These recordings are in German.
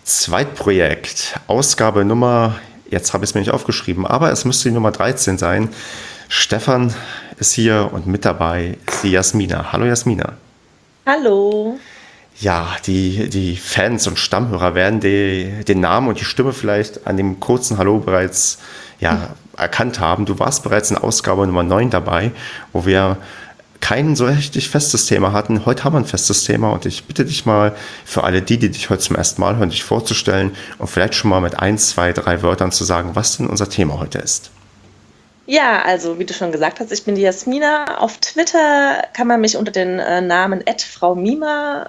Zweitprojekt, Ausgabe Nummer, jetzt habe ich es mir nicht aufgeschrieben, aber es müsste die Nummer 13 sein. Stefan ist hier und mit dabei ist die Jasmina. Hallo Jasmina. Hallo. Ja, die Fans und Stammhörer werden den Namen und die Stimme vielleicht an dem kurzen Hallo bereits erkannt haben. Du warst bereits in Ausgabe Nummer 9 dabei, wo wir kein so richtig festes Thema hatten. Heute haben wir ein festes Thema und ich bitte dich mal für alle die dich heute zum ersten Mal hören, dich vorzustellen und vielleicht schon mal mit 1, 2, 3 Wörtern zu sagen, was denn unser Thema heute ist. Ja, also wie du schon gesagt hast, ich bin die Jasmina. Auf Twitter kann man mich unter den Namen Frau Mima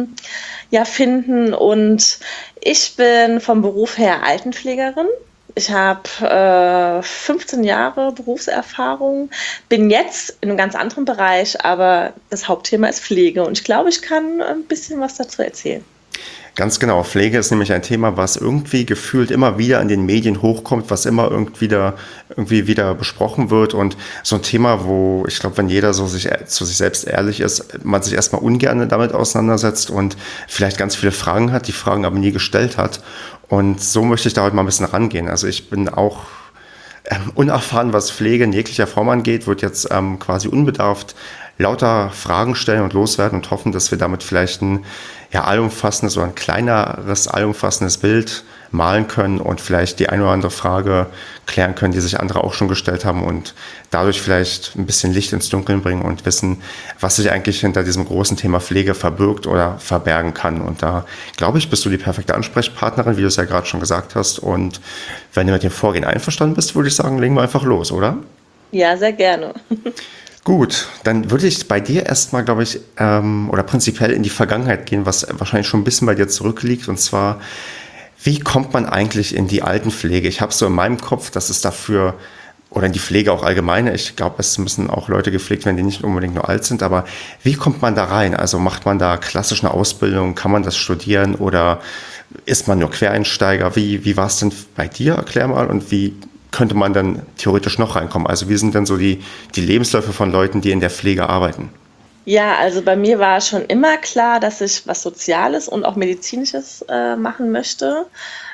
finden und ich bin vom Beruf her Altenpflegerin. Ich habe 15 Jahre Berufserfahrung, bin jetzt in einem ganz anderen Bereich, aber das Hauptthema ist Pflege und ich glaube, ich kann ein bisschen was dazu erzählen. Ganz genau, Pflege ist nämlich ein Thema, was irgendwie gefühlt immer wieder in den Medien hochkommt, was immer irgendwie wieder besprochen wird und so ein Thema, wo ich glaube, wenn jeder so zu sich selbst ehrlich ist, man sich erstmal ungern damit auseinandersetzt und vielleicht ganz viele Fragen hat, die Fragen aber nie gestellt hat. Und so möchte ich da heute mal ein bisschen rangehen. Also ich bin auch unerfahren, was Pflege in jeglicher Form angeht, wird jetzt quasi unbedarft lauter Fragen stellen und loswerden und hoffen, dass wir damit vielleicht ein allumfassendes oder ein kleineres allumfassendes Bild malen können und vielleicht die eine oder andere Frage klären können, die sich andere auch schon gestellt haben und dadurch vielleicht ein bisschen Licht ins Dunkeln bringen und wissen, was sich eigentlich hinter diesem großen Thema Pflege verbirgt oder verbergen kann. Und da, glaube ich, bist du die perfekte Ansprechpartnerin, wie du es ja gerade schon gesagt hast. Und wenn du mit dem Vorgehen einverstanden bist, würde ich sagen, legen wir einfach los, oder? Ja, sehr gerne. Gut, dann würde ich bei dir erstmal, glaube ich, oder prinzipiell in die Vergangenheit gehen, was wahrscheinlich schon ein bisschen bei dir zurückliegt. Und zwar, wie kommt man eigentlich in die Altenpflege? Ich habe so in meinem Kopf, dass es dafür, oder in die Pflege auch allgemein, ich glaube, es müssen auch Leute gepflegt werden, die nicht unbedingt nur alt sind, aber wie kommt man da rein? Also macht man da klassisch eine Ausbildung, kann man das studieren oder ist man nur Quereinsteiger? Wie war es denn bei dir? Erklär mal und wie könnte man dann theoretisch noch reinkommen? Also wie sind denn so die Lebensläufe von Leuten, die in der Pflege arbeiten? Ja, also bei mir war schon immer klar, dass ich was Soziales und auch Medizinisches machen möchte.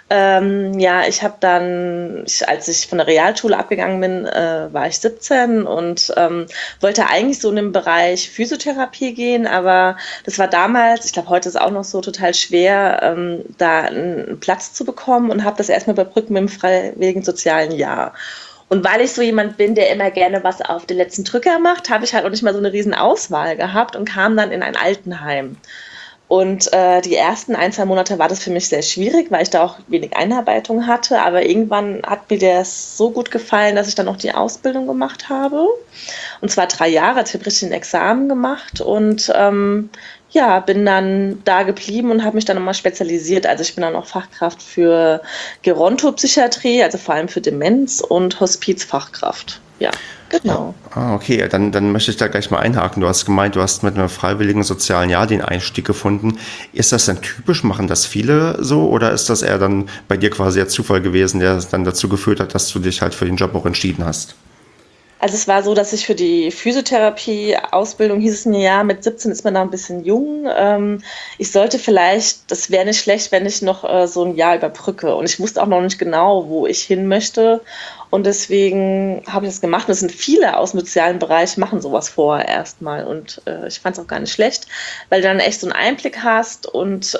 Ich habe als ich von der Realschule abgegangen bin, war ich 17 und wollte eigentlich so in den Bereich Physiotherapie gehen, aber das war damals, ich glaube, heute ist es auch noch so total schwer, da einen Platz zu bekommen und habe das erstmal überbrückt mit dem freiwilligen sozialen Jahr. Und weil ich so jemand bin, der immer gerne was auf den letzten Drücker macht, habe ich halt auch nicht mal so eine riesen Auswahl gehabt und kam dann in ein Altenheim. Und die ersten 1, 2 Monate war das für mich sehr schwierig, weil ich da auch wenig Einarbeitung hatte. Aber irgendwann hat mir das so gut gefallen, dass ich dann auch die Ausbildung gemacht habe. Und zwar 3 Jahre, also ich habe richtig ein Examen gemacht und bin dann da geblieben und habe mich dann nochmal spezialisiert. Also ich bin dann auch Fachkraft für Gerontopsychiatrie, also vor allem für Demenz und Hospizfachkraft. Ja, genau. Ah, okay, dann möchte ich da gleich mal einhaken. Du hast gemeint, du hast mit einem freiwilligen sozialen Jahr den Einstieg gefunden. Ist das denn typisch? Machen das viele so? Oder ist das eher dann bei dir quasi der Zufall gewesen, der dann dazu geführt hat, dass du dich halt für den Job auch entschieden hast? Also es war so, dass ich für die Physiotherapie-Ausbildung hieß es mir, ja, mit 17 ist man noch ein bisschen jung. Ich sollte vielleicht, das wäre nicht schlecht, wenn ich noch so ein Jahr überbrücke. Und ich wusste auch noch nicht genau, wo ich hin möchte. Und deswegen habe ich das gemacht. Und es sind viele aus dem sozialen Bereich, machen sowas vorher erstmal. Und ich fand es auch gar nicht schlecht, weil du dann echt so einen Einblick hast und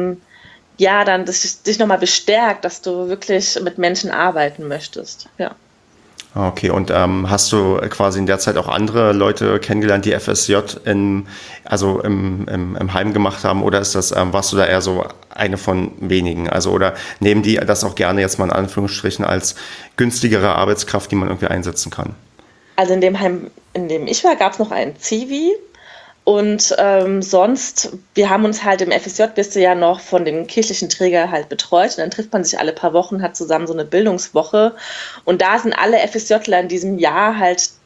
dann dich nochmal bestärkt, dass du wirklich mit Menschen arbeiten möchtest. Ja. Okay, und hast du quasi in der Zeit auch andere Leute kennengelernt, die FSJ im Heim gemacht haben, oder warst du da eher so eine von wenigen? Also, oder nehmen die das auch gerne jetzt mal in Anführungsstrichen als günstigere Arbeitskraft, die man irgendwie einsetzen kann? Also in dem Heim, in dem ich war, gab es noch einen Zivi. Und sonst, wir haben uns halt im FSJ, bist du ja noch von dem kirchlichen Träger halt betreut. Und dann trifft man sich alle paar Wochen, hat zusammen so eine Bildungswoche. Und da sind alle FSJler in diesem Jahr halt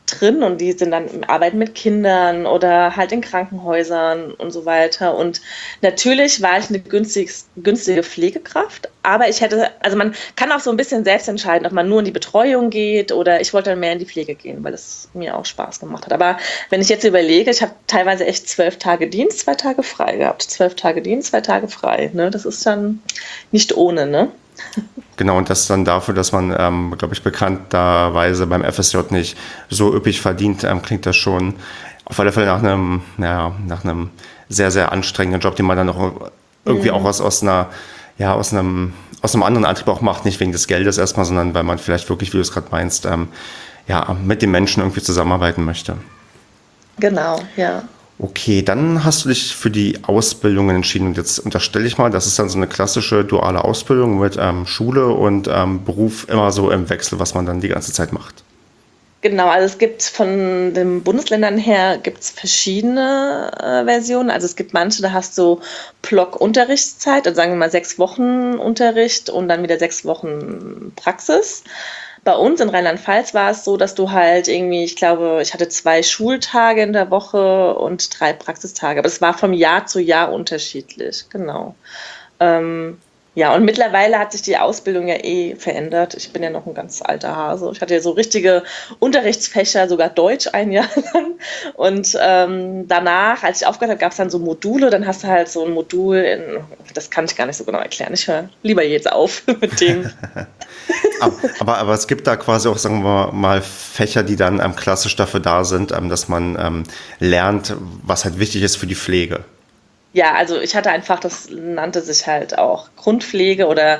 drin und die sind dann arbeiten mit Kindern oder halt in Krankenhäusern und so weiter. Und natürlich war ich eine günstige Pflegekraft, aber also man kann auch so ein bisschen selbst entscheiden, ob man nur in die Betreuung geht oder ich wollte dann mehr in die Pflege gehen, weil es mir auch Spaß gemacht hat. Aber wenn ich jetzt überlege, ich habe teilweise echt 12 Tage Dienst, 2 Tage frei gehabt. 12 Tage Dienst, 2 Tage frei. Ne? Das ist dann nicht ohne, ne? Genau, und das dann dafür, dass man, glaube ich, bekannterweise beim FSJ nicht so üppig verdient, klingt das schon auf alle Fälle nach einem sehr, sehr anstrengenden Job, den man dann auch irgendwie auch aus einem anderen Antrieb auch macht, nicht wegen des Geldes erstmal, sondern weil man vielleicht wirklich, wie du es gerade meinst, mit den Menschen irgendwie zusammenarbeiten möchte. Genau, ja. Okay, dann hast du dich für die Ausbildung entschieden und jetzt unterstelle ich mal, das ist dann so eine klassische duale Ausbildung mit Schule und Beruf immer so im Wechsel, was man dann die ganze Zeit macht. Genau, also es gibt von den Bundesländern her gibt's verschiedene Versionen. Also es gibt manche, da hast du Block-Unterrichtszeit, also sagen wir mal 6 Wochen Unterricht und dann wieder 6 Wochen Praxis. Bei uns in Rheinland-Pfalz war es so, dass du halt irgendwie, ich glaube, ich hatte 2 Schultage in der Woche und 3 Praxistage. Aber es war vom Jahr zu Jahr unterschiedlich, genau. Ja, und mittlerweile hat sich die Ausbildung ja verändert. Ich bin ja noch ein ganz alter Hase. Ich hatte ja so richtige Unterrichtsfächer, sogar Deutsch 1 Jahr lang. Und danach, als ich aufgehört habe, gab es dann so Module. Dann hast du halt so ein Modul das kann ich gar nicht so genau erklären. Ich höre lieber jetzt auf mit dem. aber es gibt da quasi auch, sagen wir mal, Fächer, die dann klassisch dafür da sind, dass man lernt, was halt wichtig ist für die Pflege. Ja, also ich hatte einfach, das nannte sich halt auch Grundpflege oder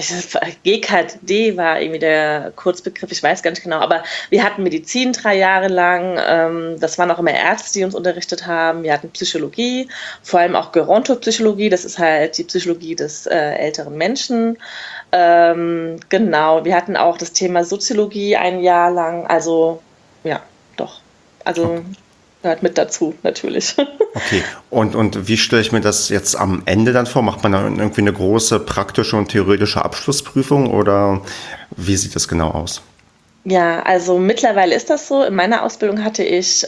GKD war irgendwie der Kurzbegriff, ich weiß gar nicht genau, aber wir hatten Medizin 3 Jahre lang, das waren auch immer Ärzte, die uns unterrichtet haben, wir hatten Psychologie, vor allem auch Gerontopsychologie, das ist halt die Psychologie des älteren Menschen, genau, wir hatten auch das Thema Soziologie 1 Jahr lang, also ja, doch, also okay. Gehört mit dazu, natürlich. Okay, und wie stelle ich mir das jetzt am Ende dann vor? Macht man dann irgendwie eine große praktische und theoretische Abschlussprüfung oder wie sieht das genau aus? Ja, also mittlerweile ist das so. In meiner Ausbildung hatte ich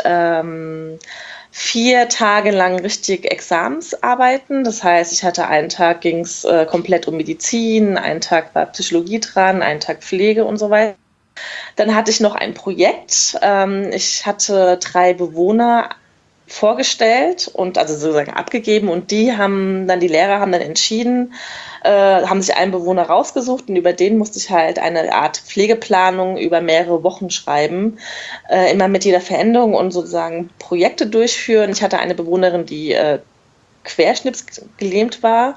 4 Tage lang richtig Examensarbeiten. Das heißt, ich hatte einen Tag ging es komplett um Medizin, einen Tag war Psychologie dran, einen Tag Pflege und so weiter. Dann hatte ich noch ein Projekt. Ich hatte 3 Bewohner vorgestellt und also sozusagen abgegeben und die Lehrer haben dann entschieden, haben sich einen Bewohner rausgesucht und über den musste ich halt eine Art Pflegeplanung über mehrere Wochen schreiben, immer mit jeder Veränderung und sozusagen Projekte durchführen. Ich hatte eine Bewohnerin, die querschnittsgelähmt war,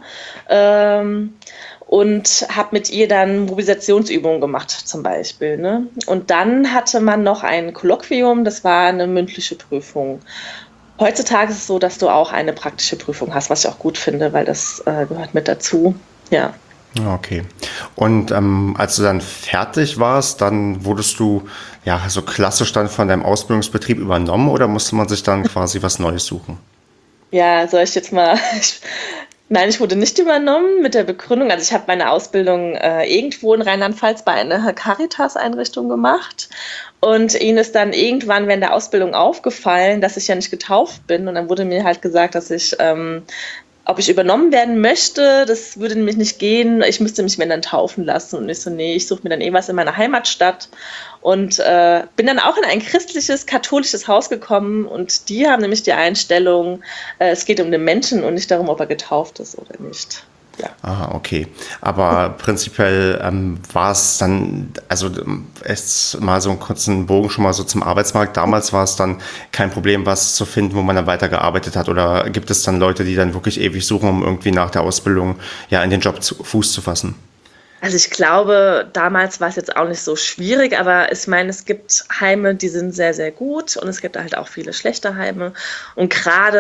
und habe mit ihr dann Mobilisationsübungen gemacht zum Beispiel. Ne? Und dann hatte man noch ein Kolloquium, das war eine mündliche Prüfung. Heutzutage ist es so, dass du auch eine praktische Prüfung hast, was ich auch gut finde, weil das gehört mit dazu. Ja. Okay. Und als du dann fertig warst, dann wurdest du ja so klassisch dann von deinem Ausbildungsbetrieb übernommen oder musste man sich dann quasi was Neues suchen? Ja, soll ich jetzt mal... Nein, ich wurde nicht übernommen mit der Begründung, also ich habe meine Ausbildung irgendwo in Rheinland-Pfalz bei einer Caritas-Einrichtung gemacht und ihnen ist dann irgendwann während der Ausbildung aufgefallen, dass ich ja nicht getauft bin und dann wurde mir halt gesagt, dass ich, ob ich übernommen werden möchte, das würde nämlich nicht gehen, ich müsste mich wenn dann taufen lassen und ich so, nee, ich suche mir dann was in meiner Heimatstadt und bin dann auch in ein christliches, katholisches Haus gekommen und die haben nämlich die Einstellung, es geht um den Menschen und nicht darum, ob er getauft ist oder nicht. Ja. Ah, okay. Aber prinzipiell war es dann, also jetzt mal so einen kurzen Bogen schon mal so zum Arbeitsmarkt. Damals war es dann kein Problem, was zu finden, wo man dann weitergearbeitet hat. Oder gibt es dann Leute, die dann wirklich ewig suchen, um irgendwie nach der Ausbildung ja in den Job Fuß zu fassen? Also ich glaube, damals war es jetzt auch nicht so schwierig, aber ich meine, es gibt Heime, die sind sehr, sehr gut und es gibt halt auch viele schlechte Heime. Und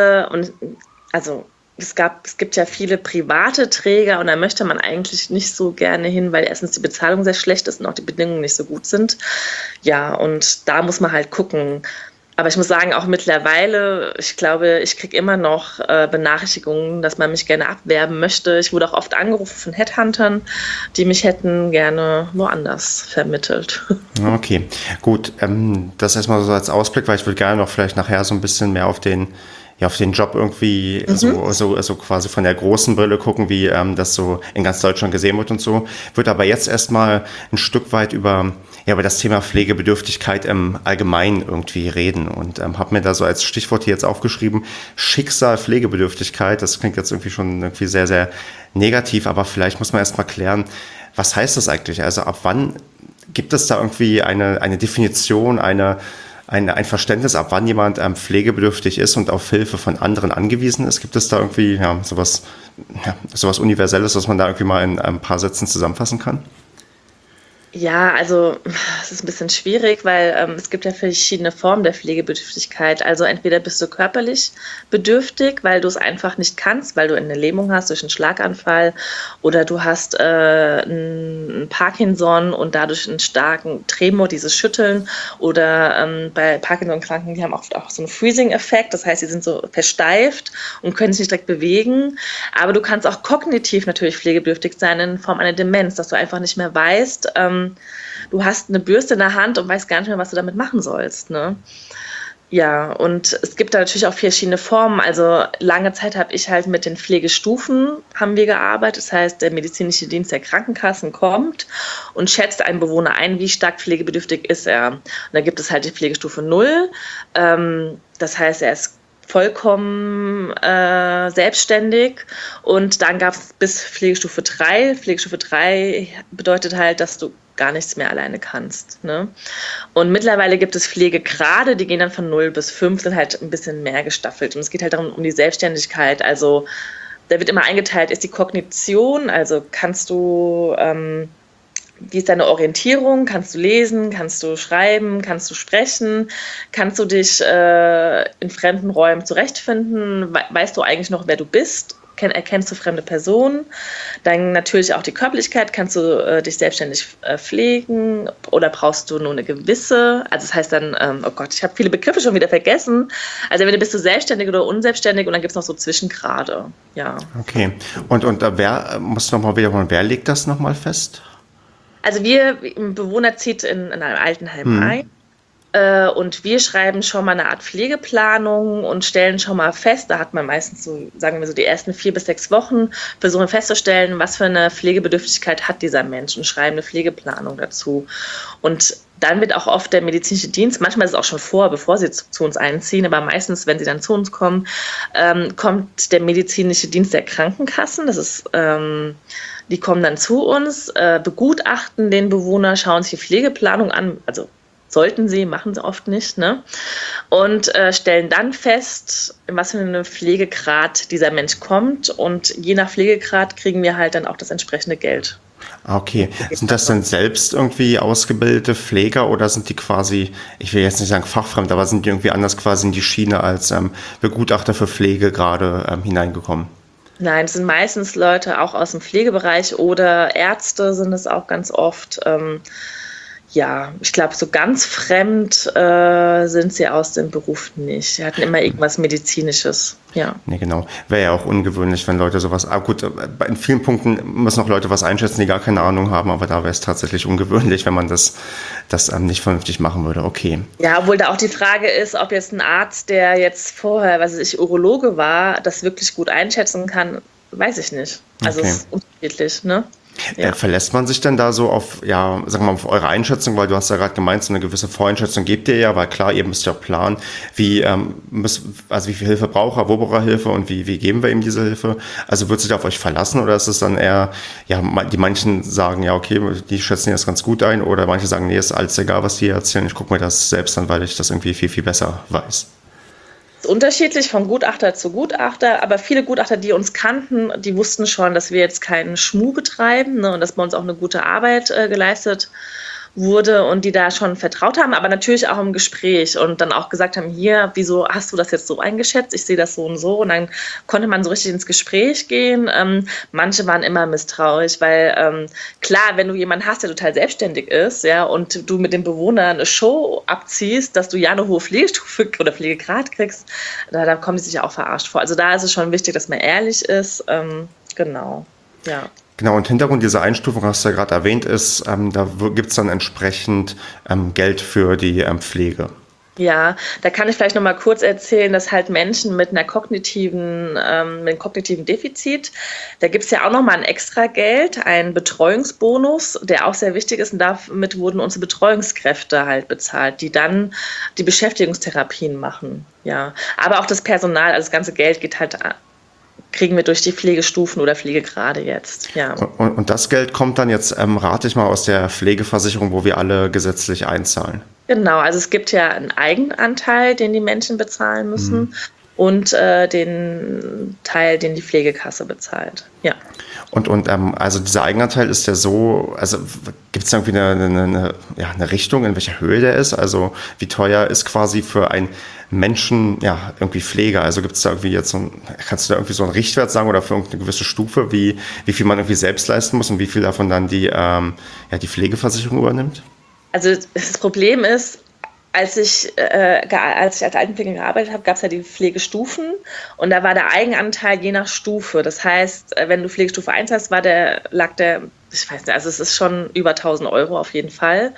es gibt ja viele private Träger und da möchte man eigentlich nicht so gerne hin, weil erstens die Bezahlung sehr schlecht ist und auch die Bedingungen nicht so gut sind. Ja, und da muss man halt gucken. Aber ich muss sagen, auch mittlerweile, ich glaube, ich kriege immer noch Benachrichtigungen, dass man mich gerne abwerben möchte. Ich wurde auch oft angerufen von Headhuntern, die mich hätten gerne woanders vermittelt. Okay, gut. Das erstmal so als Ausblick, weil ich würde gerne noch vielleicht nachher so ein bisschen mehr auf den Job irgendwie so quasi von der großen Brille gucken, wie das so in ganz Deutschland gesehen wird und so. Würde aber jetzt erstmal ein Stück weit über das Thema Pflegebedürftigkeit im Allgemeinen irgendwie reden und habe mir da so als Stichwort hier jetzt aufgeschrieben, Schicksal, Pflegebedürftigkeit. Das klingt jetzt irgendwie schon irgendwie sehr, sehr negativ, aber vielleicht muss man erstmal klären, was heißt das eigentlich? Also ab wann gibt es da irgendwie eine Definition, ein Verständnis, ab wann jemand pflegebedürftig ist und auf Hilfe von anderen angewiesen ist? Gibt es da irgendwie sowas Universelles, was man da irgendwie mal in ein paar Sätzen zusammenfassen kann? Ja, also es ist ein bisschen schwierig, weil es gibt ja verschiedene Formen der Pflegebedürftigkeit. Also entweder bist du körperlich bedürftig, weil du es einfach nicht kannst, weil du eine Lähmung hast durch einen Schlaganfall oder du hast ein Parkinson und dadurch einen starken Tremor, dieses Schütteln oder bei Parkinson-Kranken, die haben oft auch so einen Freezing-Effekt, das heißt, sie sind so versteift und können sich nicht direkt bewegen. Aber du kannst auch kognitiv natürlich pflegebedürftig sein in Form einer Demenz, dass du einfach nicht mehr weißt, du hast eine Bürste in der Hand und weißt gar nicht mehr, was du damit machen sollst, ne? Ja, und es gibt da natürlich auch verschiedene Formen. Also lange Zeit habe ich halt mit den Pflegestufen haben wir gearbeitet. Das heißt, der medizinische Dienst der Krankenkassen kommt und schätzt einen Bewohner ein, wie stark pflegebedürftig ist er. Und da gibt es halt die Pflegestufe 0. Das heißt, er ist vollkommen selbstständig und dann gab es bis Pflegestufe 3. Pflegestufe 3 bedeutet halt, dass du gar nichts mehr alleine kannst. Ne? Und mittlerweile gibt es Pflegegrade, die gehen dann von 0 bis 5, sind halt ein bisschen mehr gestaffelt. Und es geht halt darum, um die Selbstständigkeit. Also da wird immer eingeteilt, ist die Kognition, also kannst du wie ist deine Orientierung? Kannst du lesen? Kannst du schreiben? Kannst du sprechen? Kannst du dich in fremden Räumen zurechtfinden? Weißt du eigentlich noch, wer du bist? Erkennst du fremde Personen? Dann natürlich auch die Körperlichkeit. Kannst du dich selbstständig pflegen oder brauchst du nur eine gewisse? Also das heißt dann, oh Gott, ich habe viele Begriffe schon wieder vergessen. Also entweder bist du selbstständig oder unselbstständig und dann gibt es noch so Zwischengrade. Ja. Okay. Und wer, muss nochmal wiederholen, wer legt das nochmal fest? Also ein Bewohner zieht in einem Altenheim ein und wir schreiben schon mal eine Art Pflegeplanung und stellen schon mal fest, da hat man meistens so, sagen wir so, die ersten 4 bis 6 Wochen, versuchen festzustellen, was für eine Pflegebedürftigkeit hat dieser Mensch und schreiben eine Pflegeplanung dazu. Und dann wird auch oft der medizinische Dienst, manchmal ist es auch schon bevor sie zu uns einziehen, aber meistens, wenn sie dann zu uns kommen, kommt der medizinische Dienst der Krankenkassen, das ist die kommen dann zu uns, begutachten den Bewohner, schauen sich die Pflegeplanung an, also sollten sie, machen sie oft nicht, ne? Und stellen dann fest, in was für einen Pflegegrad dieser Mensch kommt und je nach Pflegegrad kriegen wir halt dann auch das entsprechende Geld. Okay, sind das dann selbst irgendwie ausgebildete Pfleger oder sind die quasi, ich will jetzt nicht sagen fachfremd, aber sind die irgendwie anders quasi in die Schiene als Begutachter für Pflege gerade hineingekommen? Nein, es sind meistens Leute auch aus dem Pflegebereich oder Ärzte sind es auch ganz oft. Ja, ich glaube, so ganz fremd sind sie aus dem Beruf nicht. Sie hatten immer irgendwas Medizinisches, ja. Nee, genau. Wäre ja auch ungewöhnlich, wenn Leute sowas, gut, in vielen Punkten müssen auch Leute was einschätzen, die gar keine Ahnung haben, aber da wäre es tatsächlich ungewöhnlich, wenn man das nicht vernünftig machen würde. Okay. Ja, obwohl da auch die Frage ist, ob jetzt ein Arzt, der jetzt vorher, was weiß ich, Urologe war, das wirklich gut einschätzen kann, weiß ich nicht. Also es ist unterschiedlich, ne? Ja. Verlässt man sich denn da so auf, sagen wir mal, auf eure Einschätzung, weil du hast ja gerade gemeint, so eine gewisse Voreinschätzung gebt ihr ja, weil klar, ihr müsst ja auch planen, wie viel Hilfe braucht er, wo braucht er Hilfe und wie geben wir ihm diese Hilfe? Also wird sich da auf euch verlassen oder ist es dann eher, die manchen sagen, ja, okay, die schätzen das ganz gut ein oder manche sagen, nee, ist alles egal, was die erzählen, ich gucke mir das selbst an, weil ich das irgendwie viel, viel besser weiß. Unterschiedlich von Gutachter zu Gutachter, aber viele Gutachter, die uns kannten, die wussten schon, dass wir jetzt keinen Schmuh betreiben, ne, und dass bei uns auch eine gute Arbeit geleistet wurde und die da schon vertraut haben, aber natürlich auch im Gespräch und dann auch gesagt haben, hier, wieso hast du das jetzt so eingeschätzt? Ich sehe das so und so. Und dann konnte man so richtig ins Gespräch gehen. Manche waren immer misstrauisch, weil klar, wenn du jemanden hast, der total selbstständig ist, ja, und du mit dem Bewohner eine Show abziehst, dass du ja eine hohe Pflegestufe oder Pflegegrad kriegst, da kommen die sich auch verarscht vor. Also da ist es schon wichtig, dass man ehrlich ist. Genau, ja. Genau, und Hintergrund dieser Einstufung, hast du ja gerade erwähnt, ist, da gibt es dann entsprechend Geld für die Pflege. Ja, da kann ich vielleicht noch mal kurz erzählen, dass halt Menschen mit einem kognitiven Defizit, da gibt es ja auch noch mal ein extra Geld, einen Betreuungsbonus, der auch sehr wichtig ist und damit wurden unsere Betreuungskräfte halt bezahlt, die dann die Beschäftigungstherapien machen, ja. Aber auch das Personal, also das ganze Geld kriegen wir durch die Pflegestufen oder Pflegegrade jetzt, ja. Und das Geld kommt dann jetzt, rate ich mal, aus der Pflegeversicherung, wo wir alle gesetzlich einzahlen. Genau, also es gibt ja einen Eigenanteil, den die Menschen bezahlen müssen und den Teil, den die Pflegekasse bezahlt, ja. Und also dieser Eigenanteil ist ja so, also gibt es irgendwie eine Richtung, in welcher Höhe der ist? Also wie teuer ist quasi für einen Menschen, ja, irgendwie Pflege? Also gibt es da irgendwie jetzt kannst du da irgendwie so einen Richtwert sagen oder für irgendeine gewisse Stufe, wie viel man irgendwie selbst leisten muss und wie viel davon dann die Pflegeversicherung übernimmt? Also das Problem ist, als ich als Altenpflegerin gearbeitet habe, gab es ja die Pflegestufen und da war der Eigenanteil je nach Stufe. Das heißt, wenn du Pflegestufe 1 hast, lag der, ich weiß nicht, also es ist schon über 1.000 Euro auf jeden Fall.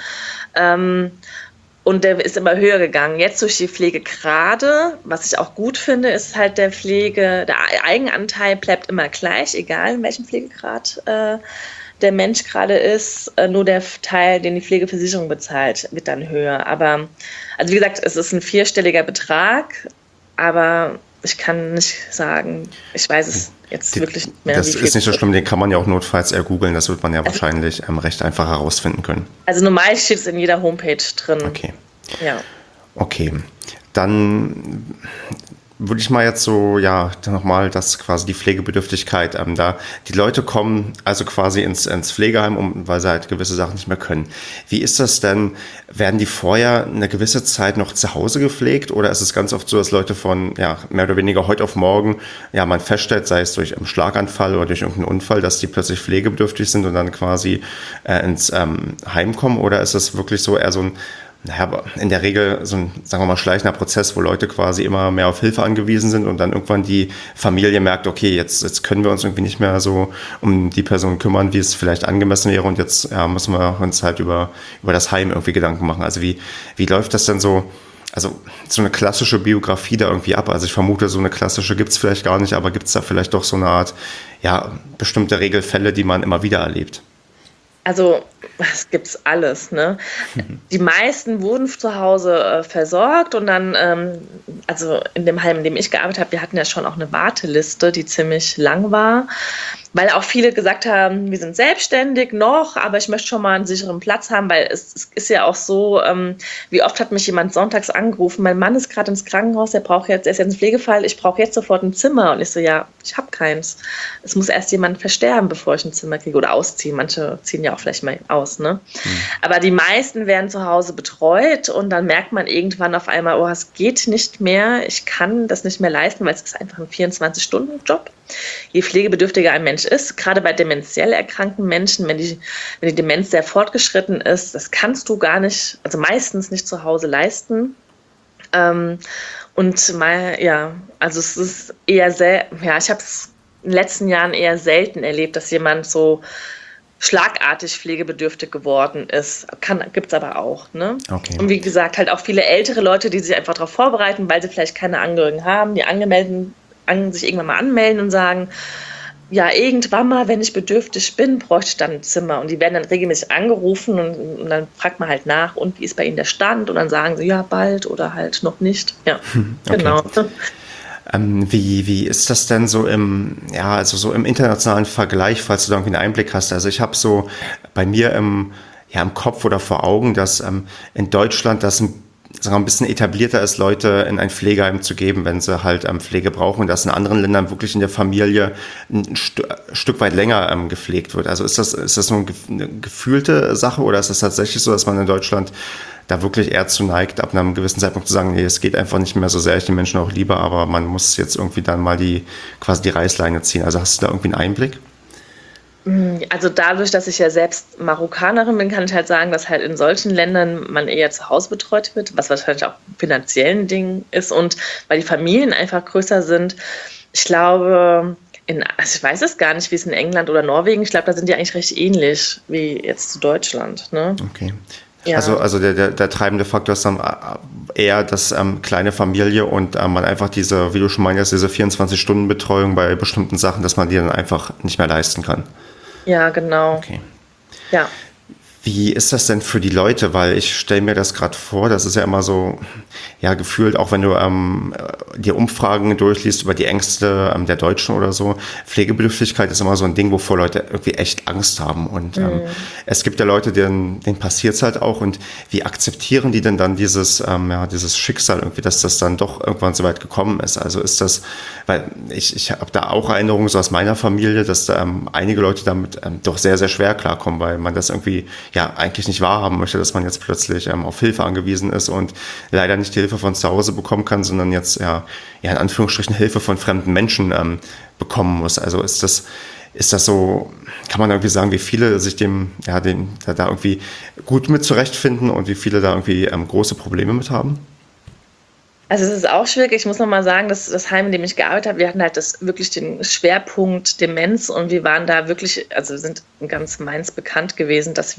Und der ist immer höher gegangen. Jetzt durch die Pflegegrade, was ich auch gut finde, ist halt der Eigenanteil bleibt immer gleich, egal in welchem Pflegegrad der Mensch gerade ist, nur der Teil, den die Pflegeversicherung bezahlt, wird dann höher. Aber, also wie gesagt, es ist ein 4-stelliger Betrag, aber ich kann nicht sagen, ich weiß es jetzt wirklich nicht mehr. Das ist nicht so schlimm, den kann man ja auch notfalls googeln, das wird man ja wahrscheinlich recht einfach herausfinden können. Also normal steht es in jeder Homepage drin. Okay. Ja. Okay, dann würde ich mal jetzt so, ja, nochmal, dass quasi die Pflegebedürftigkeit, da die Leute kommen also quasi ins Pflegeheim, weil sie halt gewisse Sachen nicht mehr können. Wie ist das denn? Werden die vorher eine gewisse Zeit noch zu Hause gepflegt oder ist es ganz oft so, dass Leute von, ja, mehr oder weniger heute auf morgen, ja, man feststellt, sei es durch einen Schlaganfall oder durch irgendeinen Unfall, dass die plötzlich pflegebedürftig sind und dann quasi ins Heim kommen, oder ist das wirklich so eher so ein, naja, in der Regel so ein, sagen wir mal, schleichender Prozess, wo Leute quasi immer mehr auf Hilfe angewiesen sind und dann irgendwann die Familie merkt, okay, jetzt können wir uns irgendwie nicht mehr so um die Person kümmern, wie es vielleicht angemessen wäre und jetzt müssen wir uns halt über das Heim irgendwie Gedanken machen. Also wie läuft das denn so, also so eine klassische Biografie da irgendwie ab? Also ich vermute, so eine klassische gibt es vielleicht gar nicht, aber gibt es da vielleicht doch so eine Art, ja, bestimmte Regelfälle, die man immer wieder erlebt? Also, es gibt's alles, ne? Die meisten wurden zu Hause versorgt und dann, also in dem Heim, in dem ich gearbeitet habe, wir hatten ja schon auch eine Warteliste, die ziemlich lang war, weil auch viele gesagt haben, wir sind selbstständig noch, aber ich möchte schon mal einen sicheren Platz haben, weil es ist ja auch so, wie oft hat mich jemand sonntags angerufen, mein Mann ist gerade ins Krankenhaus, er ist jetzt ein Pflegefall, ich brauche jetzt sofort ein Zimmer. Und ich so, ja, ich habe keins. Es muss erst jemand versterben, bevor ich ein Zimmer kriege oder ausziehen. Manche ziehen ja auch vielleicht mal aus, ne? Aber die meisten werden zu Hause betreut und dann merkt man irgendwann auf einmal, oh, es geht nicht mehr, ich kann das nicht mehr leisten, weil es ist einfach ein 24-Stunden-Job. Je pflegebedürftiger ein Mensch ist, gerade bei dementiell erkrankten Menschen, wenn die Demenz sehr fortgeschritten ist, das kannst du gar nicht, also meistens nicht zu Hause leisten. Und also es ist eher ich habe es in den letzten Jahren eher selten erlebt, dass jemand so schlagartig pflegebedürftig geworden ist. Gibt es aber auch. Ne? Okay. Und wie gesagt, halt auch viele ältere Leute, die sich einfach darauf vorbereiten, weil sie vielleicht keine Angehörigen haben, die sich irgendwann mal anmelden und sagen, ja, irgendwann mal, wenn ich bedürftig bin, bräuchte ich dann ein Zimmer. Und die werden dann regelmäßig angerufen und dann fragt man halt nach, und wie ist bei ihnen der Stand? Und dann sagen sie, ja, bald oder halt noch nicht. Ja, okay. Genau. Wie ist das denn so also so im internationalen Vergleich, falls du da irgendwie einen Einblick hast? Also ich habe so bei mir im Kopf oder vor Augen, dass in Deutschland das sagen wir, ein bisschen etablierter ist, Leute in ein Pflegeheim zu geben, wenn sie halt Pflege brauchen und das in anderen Ländern wirklich in der Familie ein Stück weit länger gepflegt wird. Also ist das nur eine gefühlte Sache oder ist es tatsächlich so, dass man in Deutschland da wirklich eher zu neigt, ab einem gewissen Zeitpunkt zu sagen, nee, es geht einfach nicht mehr so sehr, ich den Menschen auch lieber, aber man muss jetzt irgendwie dann mal quasi die Reißleine ziehen. Also hast du da irgendwie einen Einblick? Also dadurch, dass ich ja selbst Marokkanerin bin, kann ich halt sagen, dass halt in solchen Ländern man eher zu Hause betreut wird, was wahrscheinlich auch finanziell ein Ding ist und weil die Familien einfach größer sind. Ich glaube, also ich weiß es gar nicht, wie es in England oder Norwegen, ich glaube, da sind die eigentlich recht ähnlich wie jetzt zu Deutschland. Ne? Okay. Ja. Also der treibende Faktor ist dann eher das kleine Familie und man einfach diese, wie du schon meinst, diese 24-Stunden-Betreuung bei bestimmten Sachen, dass man die dann einfach nicht mehr leisten kann. Ja, genau. Okay. Ja. Wie ist das denn für die Leute? Weil ich stelle mir das gerade vor, das ist ja immer so, ja, gefühlt, auch wenn du dir Umfragen durchliest über die Ängste der Deutschen oder so, Pflegebedürftigkeit ist immer so ein Ding, wovor Leute irgendwie echt Angst haben. Und es gibt ja Leute, denen passiert es halt auch. Und wie akzeptieren die denn dann dieses Schicksal irgendwie, dass das dann doch irgendwann so weit gekommen ist? Also ist das, weil ich habe da auch Erinnerungen so aus meiner Familie, dass da einige Leute damit doch sehr, sehr schwer klarkommen, weil man das irgendwie ja eigentlich nicht wahrhaben möchte, dass man jetzt plötzlich auf Hilfe angewiesen ist und leider nicht die Hilfe von zu Hause bekommen kann, sondern jetzt ja in Anführungsstrichen Hilfe von fremden Menschen bekommen muss. Also ist das so, kann man irgendwie sagen, wie viele sich da irgendwie gut mit zurechtfinden und wie viele da irgendwie große Probleme mit haben? Also es ist auch schwierig. Ich muss nochmal sagen, dass das Heim, in dem ich gearbeitet habe, wir hatten halt wirklich den Schwerpunkt Demenz und wir waren da wirklich, also sind in ganz Mainz bekannt gewesen, dass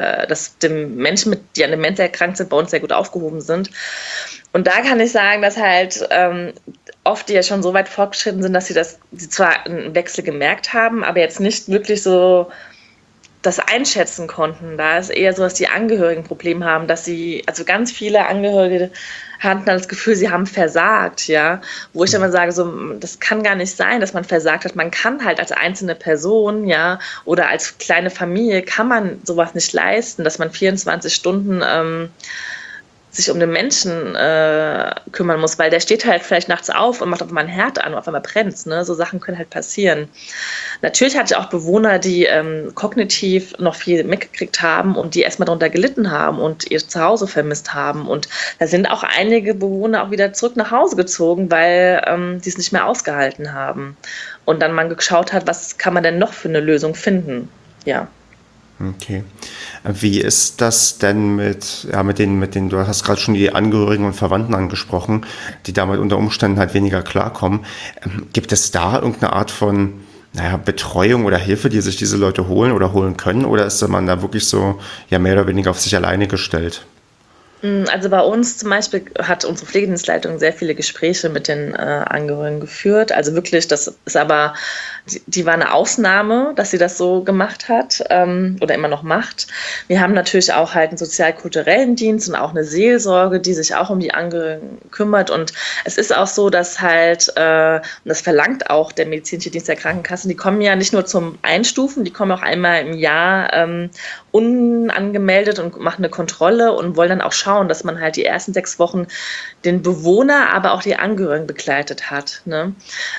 dem Menschen, die an Demenz erkrankt sind, bei uns sehr gut aufgehoben sind. Und da kann ich sagen, dass halt oft die ja schon so weit fortgeschritten sind, dass sie zwar einen Wechsel gemerkt haben, aber jetzt nicht wirklich so das einschätzen konnten. Da ist eher so, dass die Angehörigen ein Problem haben, also ganz viele Angehörige hatten dann das Gefühl, sie haben versagt, ja, wo ich dann mal sage, so, das kann gar nicht sein, dass man versagt hat. Man kann halt als einzelne Person, ja, oder als kleine Familie kann man sowas nicht leisten, dass man 24 Stunden sich um den Menschen kümmern muss, weil der steht halt vielleicht nachts auf und macht auf einmal ein Herd an und auf einmal brennt. Ne? So Sachen können halt passieren. Natürlich hatte ich auch Bewohner, die kognitiv noch viel mitgekriegt haben und die erstmal darunter gelitten haben und ihr Zuhause vermisst haben. Und da sind auch einige Bewohner auch wieder zurück nach Hause gezogen, weil die es nicht mehr ausgehalten haben. Und dann man geschaut hat, was kann man denn noch für eine Lösung finden. Ja. Okay. Wie ist das denn mit denen, du hast gerade schon die Angehörigen und Verwandten angesprochen, die damit unter Umständen halt weniger klarkommen. Gibt es da irgendeine Art von, Betreuung oder Hilfe, die sich diese Leute holen oder holen können? Oder ist man da wirklich so, ja, mehr oder weniger auf sich alleine gestellt? Also bei uns zum Beispiel hat unsere Pflegedienstleitung sehr viele Gespräche mit den Angehörigen geführt. Also wirklich, das ist aber, die war eine Ausnahme, dass sie das so gemacht hat oder immer noch macht. Wir haben natürlich auch halt einen sozial-kulturellen Dienst und auch eine Seelsorge, die sich auch um die Angehörigen kümmert. Und es ist auch so, dass halt, und das verlangt auch der medizinische Dienst der Krankenkassen, die kommen ja nicht nur zum Einstufen, die kommen auch einmal im Jahr unangemeldet und machen eine Kontrolle und wollen dann auch schauen, dass man halt die ersten 6 Wochen den Bewohner, aber auch die Angehörigen begleitet hat. Ne?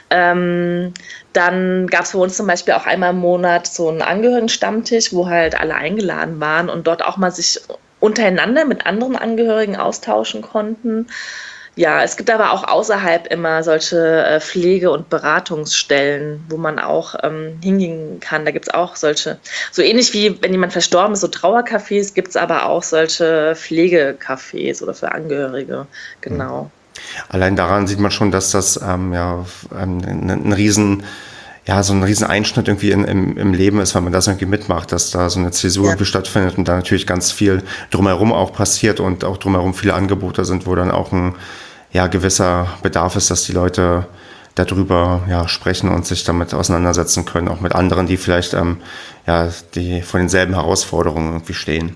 Dann gab es bei uns zum Beispiel auch einmal im Monat so einen Angehörigen-Stammtisch, wo halt alle eingeladen waren und dort auch mal sich untereinander mit anderen Angehörigen austauschen konnten. Ja, es gibt aber auch außerhalb immer solche Pflege- und Beratungsstellen, wo man auch hingehen kann. Da gibt es auch solche, so ähnlich wie wenn jemand verstorben ist, so Trauercafés, gibt es aber auch solche Pflegecafés oder für Angehörige, genau. Allein daran sieht man schon, dass das ein riesen Einschnitt irgendwie im Leben ist, wenn man das irgendwie mitmacht, dass da so eine Zäsur irgendwie stattfindet und da natürlich ganz viel drumherum auch passiert und auch drumherum viele Angebote sind, wo dann auch ein gewisser Bedarf ist, dass die Leute darüber sprechen und sich damit auseinandersetzen können, auch mit anderen, die vielleicht die vor denselben Herausforderungen irgendwie stehen.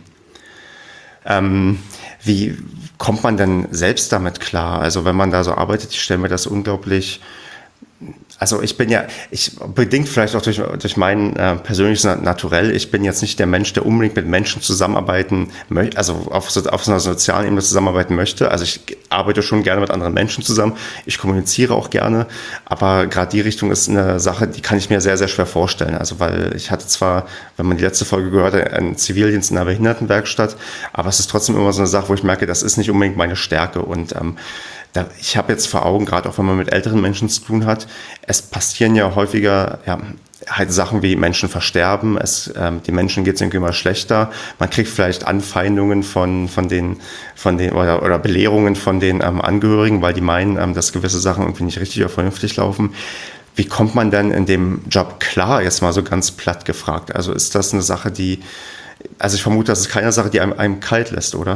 Wie kommt man denn selbst damit klar? Also wenn man da so arbeitet, ich stelle mir das unglaublich Also ich bedingt vielleicht auch durch mein persönliches Naturell, ich bin jetzt nicht der Mensch, der unbedingt mit Menschen zusammenarbeiten möchte, also auf so einer sozialen Ebene zusammenarbeiten möchte. Also ich arbeite schon gerne mit anderen Menschen zusammen, ich kommuniziere auch gerne, aber gerade die Richtung ist eine Sache, die kann ich mir sehr, sehr schwer vorstellen. Also weil ich hatte zwar, wenn man die letzte Folge gehört hat, einen Zivildienst in einer Behindertenwerkstatt, aber es ist trotzdem immer so eine Sache, wo ich merke, das ist nicht unbedingt meine Stärke und ich habe jetzt vor Augen, gerade auch wenn man mit älteren Menschen zu tun hat, es passieren ja häufiger halt Sachen wie Menschen versterben, die Menschen geht es irgendwie immer schlechter, man kriegt vielleicht Anfeindungen von den oder Belehrungen von den Angehörigen, weil die meinen, dass gewisse Sachen irgendwie nicht richtig oder vernünftig laufen. Wie kommt man denn in dem Job klar, jetzt mal so ganz platt gefragt? Also ist das eine Sache, also ich vermute, das ist keine Sache, die einem kalt lässt, oder?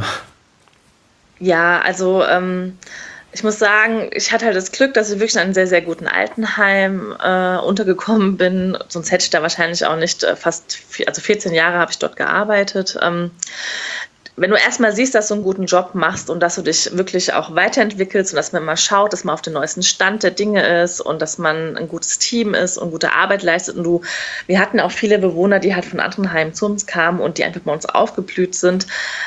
Ja, also ich muss sagen, ich hatte halt das Glück, dass ich wirklich in einem sehr, sehr guten Altenheim untergekommen bin. Sonst hätte ich da wahrscheinlich auch nicht also 14 Jahre habe ich dort gearbeitet. Wenn du erstmal siehst, dass du einen guten Job machst und dass du dich wirklich auch weiterentwickelst und dass man immer schaut, dass man auf den neuesten Stand der Dinge ist und dass man ein gutes Team ist und gute Arbeit leistet. Und wir hatten auch viele Bewohner, die halt von anderen Heimen zu uns kamen und die einfach bei uns aufgeblüht sind.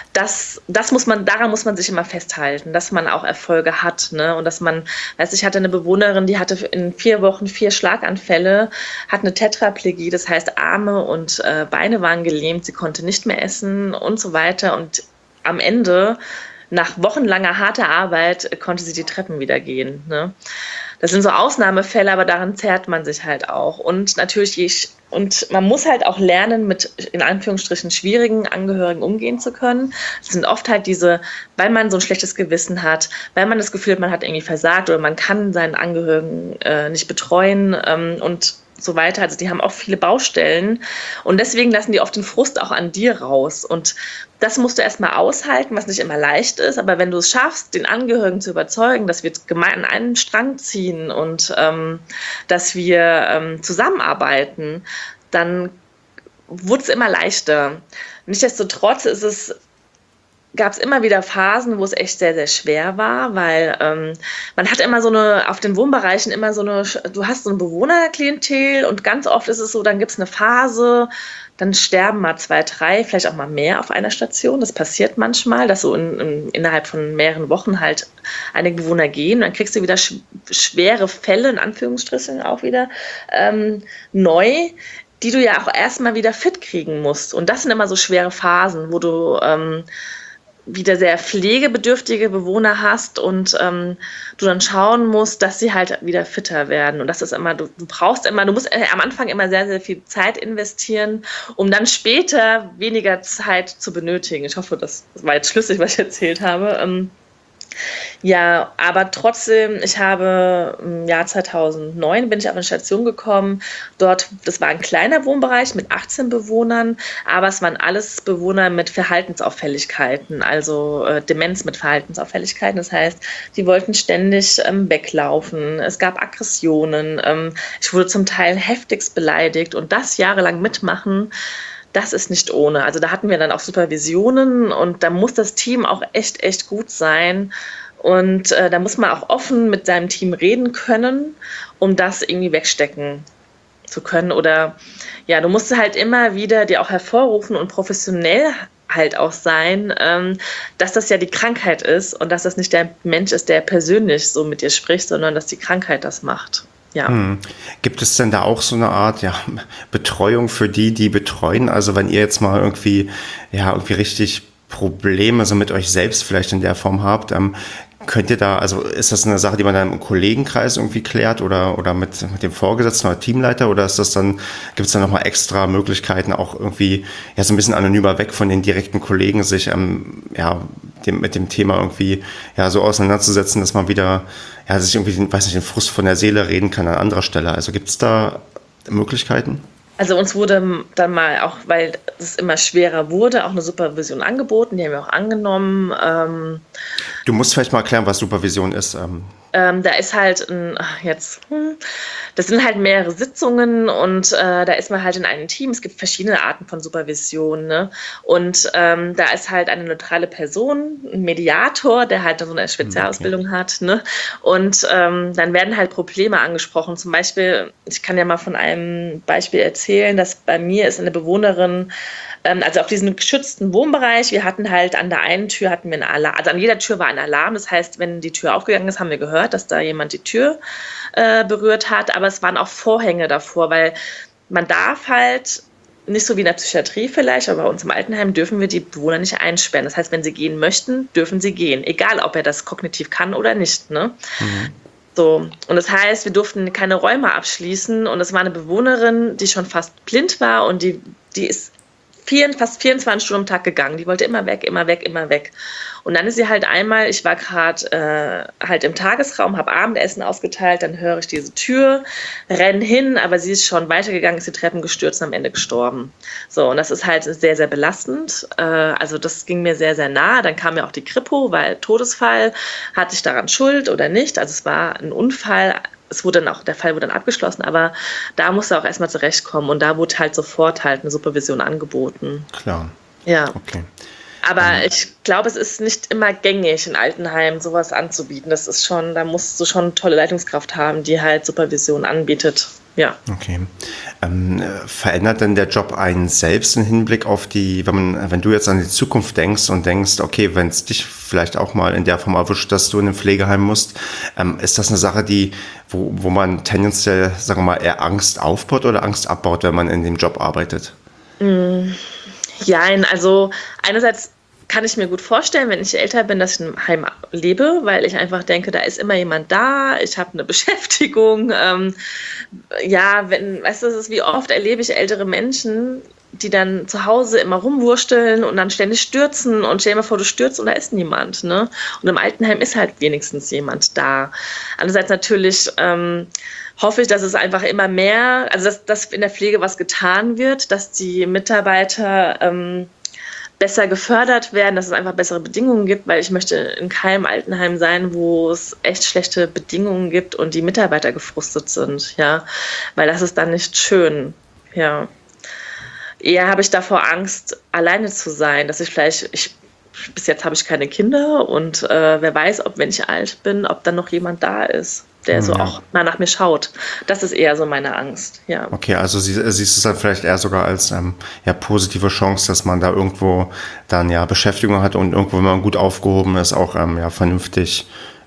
Daran muss man sich immer festhalten, dass man auch Erfolge hat, ne? Und dass man, ich hatte eine Bewohnerin, die hatte in 4 Wochen 4 Schlaganfälle, hat eine Tetraplegie, das heißt Arme und Beine waren gelähmt, sie konnte nicht mehr essen und so weiter. Und am Ende, nach wochenlanger harter Arbeit, konnte sie die Treppen wieder gehen. Ne? Das sind so Ausnahmefälle, aber daran zerrt man sich halt auch. Und natürlich, und man muss halt auch lernen, mit in Anführungsstrichen schwierigen Angehörigen umgehen zu können. Das sind oft halt weil man so ein schlechtes Gewissen hat, weil man das Gefühl hat, man hat irgendwie versagt oder man kann seinen Angehörigen nicht betreuen und so weiter. Also die haben auch viele Baustellen und deswegen lassen die oft den Frust auch an dir raus. Und das musst du erstmal aushalten, was nicht immer leicht ist. Aber wenn du es schaffst, den Angehörigen zu überzeugen, dass wir gemeinsam an einen Strang ziehen und dass wir zusammenarbeiten, dann wurde es immer leichter. Nichtsdestotrotz gab es immer wieder Phasen, wo es echt sehr, sehr schwer war, weil man hat immer auf den Wohnbereichen immer du hast so ein Bewohnerklientel und ganz oft ist es so, dann gibt es eine Phase, dann sterben mal 2, 3, vielleicht auch mal mehr auf einer Station. Das passiert manchmal, dass so innerhalb von mehreren Wochen halt einige Bewohner gehen. Dann kriegst du wieder schwere Fälle, in Anführungsstrichen auch wieder, neu, die du ja auch erstmal wieder fit kriegen musst. Und das sind immer so schwere Phasen, wo du wieder sehr pflegebedürftige Bewohner hast und du dann schauen musst, dass sie halt wieder fitter werden. Und das ist immer, du musst am Anfang immer sehr, sehr viel Zeit investieren, um dann später weniger Zeit zu benötigen. Ich hoffe, das war jetzt schlüssig, was ich erzählt habe. Ja, aber trotzdem, ich habe im Jahr 2009 bin ich auf eine Station gekommen. Das war ein kleiner Wohnbereich mit 18 Bewohnern, aber es waren alles Bewohner mit Verhaltensauffälligkeiten, also Demenz mit Verhaltensauffälligkeiten. Das heißt, die wollten ständig weglaufen. Es gab Aggressionen. Ich wurde zum Teil heftigst beleidigt und das jahrelang mitmachen. Das ist nicht ohne. Also da hatten wir dann auch Supervisionen und da muss das Team auch echt, echt gut sein. Und da muss man auch offen mit seinem Team reden können, um das irgendwie wegstecken zu können. Oder ja, du musst halt immer wieder dir auch hervorrufen und professionell halt auch sein, dass das ja die Krankheit ist und dass das nicht der Mensch ist, der persönlich so mit dir spricht, sondern dass die Krankheit das macht. Ja. Gibt es denn da auch so eine Art Betreuung für die betreuen? Also wenn ihr jetzt mal irgendwie richtig Probleme so mit euch selbst vielleicht in der Form habt, könnt ihr da, also ist das eine Sache, die man dann im Kollegenkreis irgendwie klärt oder mit dem Vorgesetzten oder Teamleiter oder gibt es da nochmal extra Möglichkeiten auch irgendwie so ein bisschen anonymer weg von den direkten Kollegen sich mit dem Thema irgendwie so auseinanderzusetzen, dass man wieder sich irgendwie, den Frust von der Seele reden kann an anderer Stelle. Also gibt es da Möglichkeiten? Also uns wurde dann mal, auch weil es immer schwerer wurde, auch eine Supervision angeboten, die haben wir auch angenommen. Du musst vielleicht mal erklären, was Supervision ist. Da ist halt das sind halt mehrere Sitzungen und da ist man halt in einem Team. Es gibt verschiedene Arten von Supervision, ne? Und da ist halt eine neutrale Person, ein Mediator, der halt so eine Spezialausbildung hat, ne? Und dann werden halt Probleme angesprochen. Zum Beispiel, ich kann ja mal von einem Beispiel erzählen, dass bei mir ist eine Bewohnerin, also auf diesem geschützten Wohnbereich, wir hatten halt an der einen Tür hatten wir einen Alarm, also an jeder Tür war ein Alarm, das heißt, wenn die Tür aufgegangen ist, haben wir gehört, dass da jemand die Tür berührt hat, aber es waren auch Vorhänge davor, weil man darf halt nicht so wie in der Psychiatrie vielleicht, aber bei uns im Altenheim dürfen wir die Bewohner nicht einsperren. Das heißt, wenn sie gehen möchten, dürfen sie gehen, egal ob er das kognitiv kann oder nicht, ne? So, und das heißt, wir durften keine Räume abschließen und es war eine Bewohnerin, die schon fast blind war und die ist fast 24 Stunden am Tag gegangen. Die wollte immer weg, immer weg, immer weg. Und dann ist sie halt einmal, ich war gerade halt im Tagesraum, habe Abendessen ausgeteilt, dann höre ich diese Tür, renn hin, aber sie ist schon weitergegangen, ist die Treppen gestürzt und am Ende gestorben. So, und das ist halt sehr, sehr belastend. Also das ging mir sehr, sehr nah. Dann kam ja auch die Kripo, weil Todesfall, hatte ich daran Schuld oder nicht? Also es war ein Unfall. Der Fall wurde dann abgeschlossen, aber da musste er auch erstmal zurechtkommen und da wurde halt sofort halt eine Supervision angeboten. Klar. Ja. Okay. Aber ich glaube, es ist nicht immer gängig, in Altenheimen sowas anzubieten. Das ist schon, da musst du schon eine tolle Leitungskraft haben, die halt Supervision anbietet. Ja. Okay. Verändert denn der Job einen selbst im Hinblick auf wenn du jetzt an die Zukunft denkst und denkst, okay, wenn es dich vielleicht auch mal in der Form erwischt, dass du in ein Pflegeheim musst, ist das eine Sache, wo man tendenziell, sagen wir mal, eher Angst aufbaut oder Angst abbaut, wenn man in dem Job arbeitet? Ja, also einerseits kann ich mir gut vorstellen, wenn ich älter bin, dass ich in einem Heim lebe, weil ich einfach denke, da ist immer jemand da, ich habe eine Beschäftigung. Weißt du, es ist, wie oft erlebe ich ältere Menschen, die dann zu Hause immer rumwursteln und dann ständig stürzen und stell dir mal vor, du stürzt und da ist niemand, ne? Und im Altenheim ist halt wenigstens jemand da. Andererseits natürlich hoffe ich, dass es einfach immer mehr, also dass in der Pflege was getan wird, dass die Mitarbeiter besser gefördert werden, dass es einfach bessere Bedingungen gibt, weil ich möchte in keinem Altenheim sein, wo es echt schlechte Bedingungen gibt und die Mitarbeiter gefrustet sind, ja, weil das ist dann nicht schön, ja. Eher habe ich davor Angst, alleine zu sein, dass bis jetzt habe ich keine Kinder und wer weiß, ob, wenn ich alt bin, ob dann noch jemand da ist, der so auch mal nach mir schaut. Das ist eher so meine Angst, ja. Okay, also siehst du es dann vielleicht eher sogar als positive Chance, dass man da irgendwo dann Beschäftigung hat und irgendwo, wenn man gut aufgehoben ist, auch vernünftig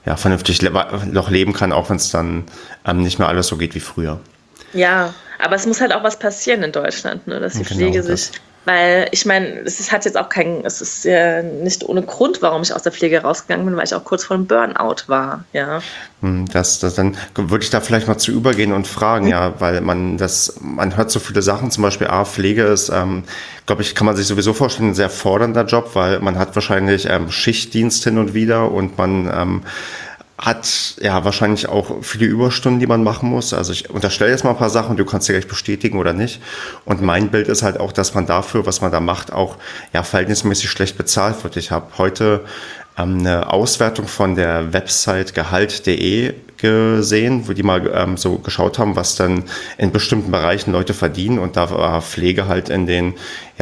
noch leben kann, auch wenn es dann nicht mehr alles so geht wie früher. Ja, aber es muss halt auch was passieren in Deutschland, ne, dass die Pflege sich... Weil ich meine, es ist ja nicht ohne Grund, warum ich aus der Pflege rausgegangen bin, weil ich auch kurz vor einem Burnout war, ja. Dann würde ich da vielleicht mal zu übergehen und fragen, weil man hört so viele Sachen, zum Beispiel Pflege ist, glaube ich, kann man sich sowieso vorstellen, ein sehr fordernder Job, weil man hat wahrscheinlich Schichtdienst hin und wieder und man hat wahrscheinlich auch viele Überstunden, die man machen muss. Also ich unterstelle jetzt mal ein paar Sachen und du kannst dir gleich bestätigen oder nicht. Und mein Bild ist halt auch, dass man dafür, was man da macht, auch verhältnismäßig schlecht bezahlt wird. Ich habe heute eine Auswertung von der Website gehalt.de gesehen, wo die mal so geschaut haben, was dann in bestimmten Bereichen Leute verdienen, und da war Pflege halt in den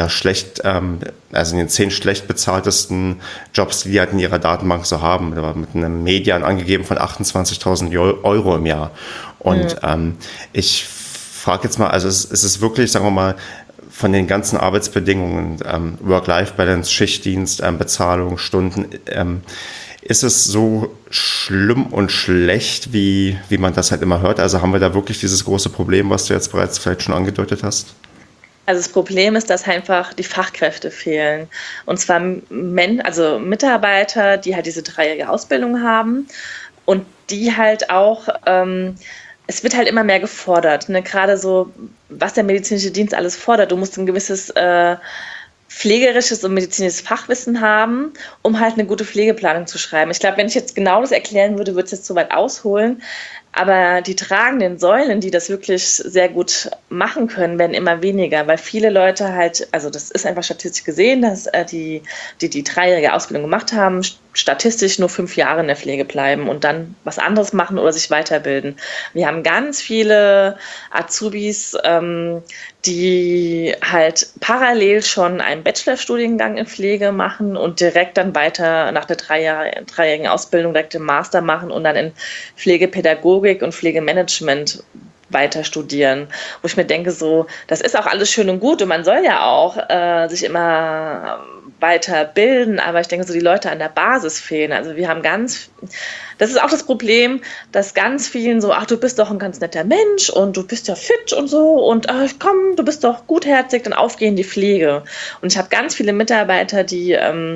in den 10 schlecht bezahltesten Jobs, die halt in ihrer Datenbank so haben. Da war mit einem Median angegeben von 28.000 Euro im Jahr. Und ich frage jetzt mal, also es ist wirklich, sagen wir mal, von den ganzen Arbeitsbedingungen, Work-Life-Balance, Schichtdienst, Bezahlung, Stunden, ist es so schlimm und schlecht, wie man das halt immer hört? Also haben wir da wirklich dieses große Problem, was du jetzt bereits vielleicht schon angedeutet hast? Also das Problem ist, dass einfach die Fachkräfte fehlen. Und zwar Mitarbeiter, die halt diese 3-jährige Ausbildung haben und die halt auch... es wird halt immer mehr gefordert, ne? Gerade so, was der medizinische Dienst alles fordert. Du musst ein gewisses pflegerisches und medizinisches Fachwissen haben, um halt eine gute Pflegeplanung zu schreiben. Ich glaube, wenn ich jetzt genau das erklären würde, würde es jetzt zu weit ausholen. Aber die tragenden Säulen, die das wirklich sehr gut machen können, werden immer weniger, weil viele Leute halt, also das ist einfach statistisch gesehen, dass die 3-jährige Ausbildung gemacht haben, statistisch nur 5 Jahre in der Pflege bleiben und dann was anderes machen oder sich weiterbilden. Wir haben ganz viele Azubis, die halt parallel schon einen Bachelorstudiengang in Pflege machen und direkt dann weiter nach der dreijährigen Ausbildung direkt den Master machen und dann in Pflegepädagogik und Pflegemanagement weiter studieren, wo ich mir denke, so, das ist auch alles schön und gut und man soll ja auch sich immer weiter bilden, aber ich denke, so die Leute an der Basis fehlen. Also wir haben das ist auch das Problem, dass ganz vielen so, ach, du bist doch ein ganz netter Mensch und du bist ja fit und so und komm, du bist doch gutherzig, dann auf geh in die Pflege. Und ich habe ganz viele Mitarbeiter, die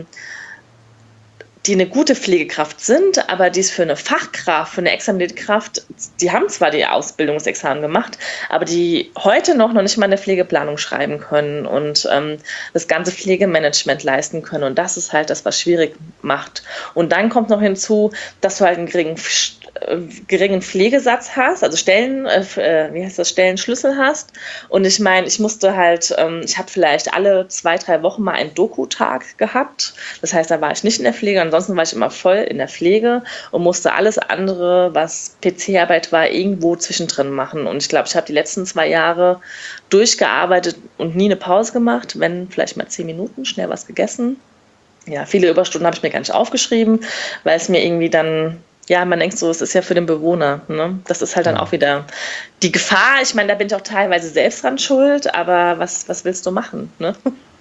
eine gute Pflegekraft sind, aber die es für eine Fachkraft, für eine examinierte Kraft, die haben zwar die Ausbildungsexamen gemacht, aber die heute noch nicht mal eine Pflegeplanung schreiben können und das ganze Pflegemanagement leisten können. Und das ist halt das, was schwierig macht. Und dann kommt noch hinzu, dass du halt einen geringen Pflegesatz hast, also Stellenschlüssel hast. Und ich meine, ich musste halt, ich habe vielleicht alle 2-3 Wochen mal einen Doku-Tag gehabt. Das heißt, da war ich nicht in der Pflege, ansonsten war ich immer voll in der Pflege und musste alles andere, was PC-Arbeit war, irgendwo zwischendrin machen. Und ich glaube, ich habe die letzten 2 Jahre durchgearbeitet und nie eine Pause gemacht, wenn vielleicht mal 10 Minuten, schnell was gegessen. Ja, viele Überstunden habe ich mir gar nicht aufgeschrieben, weil es mir irgendwie dann, ja, man denkt so, es ist ja für den Bewohner. Ne? Das ist halt dann auch wieder die Gefahr. Ich meine, da bin ich auch teilweise selbst dran schuld, aber was willst du machen? Ne?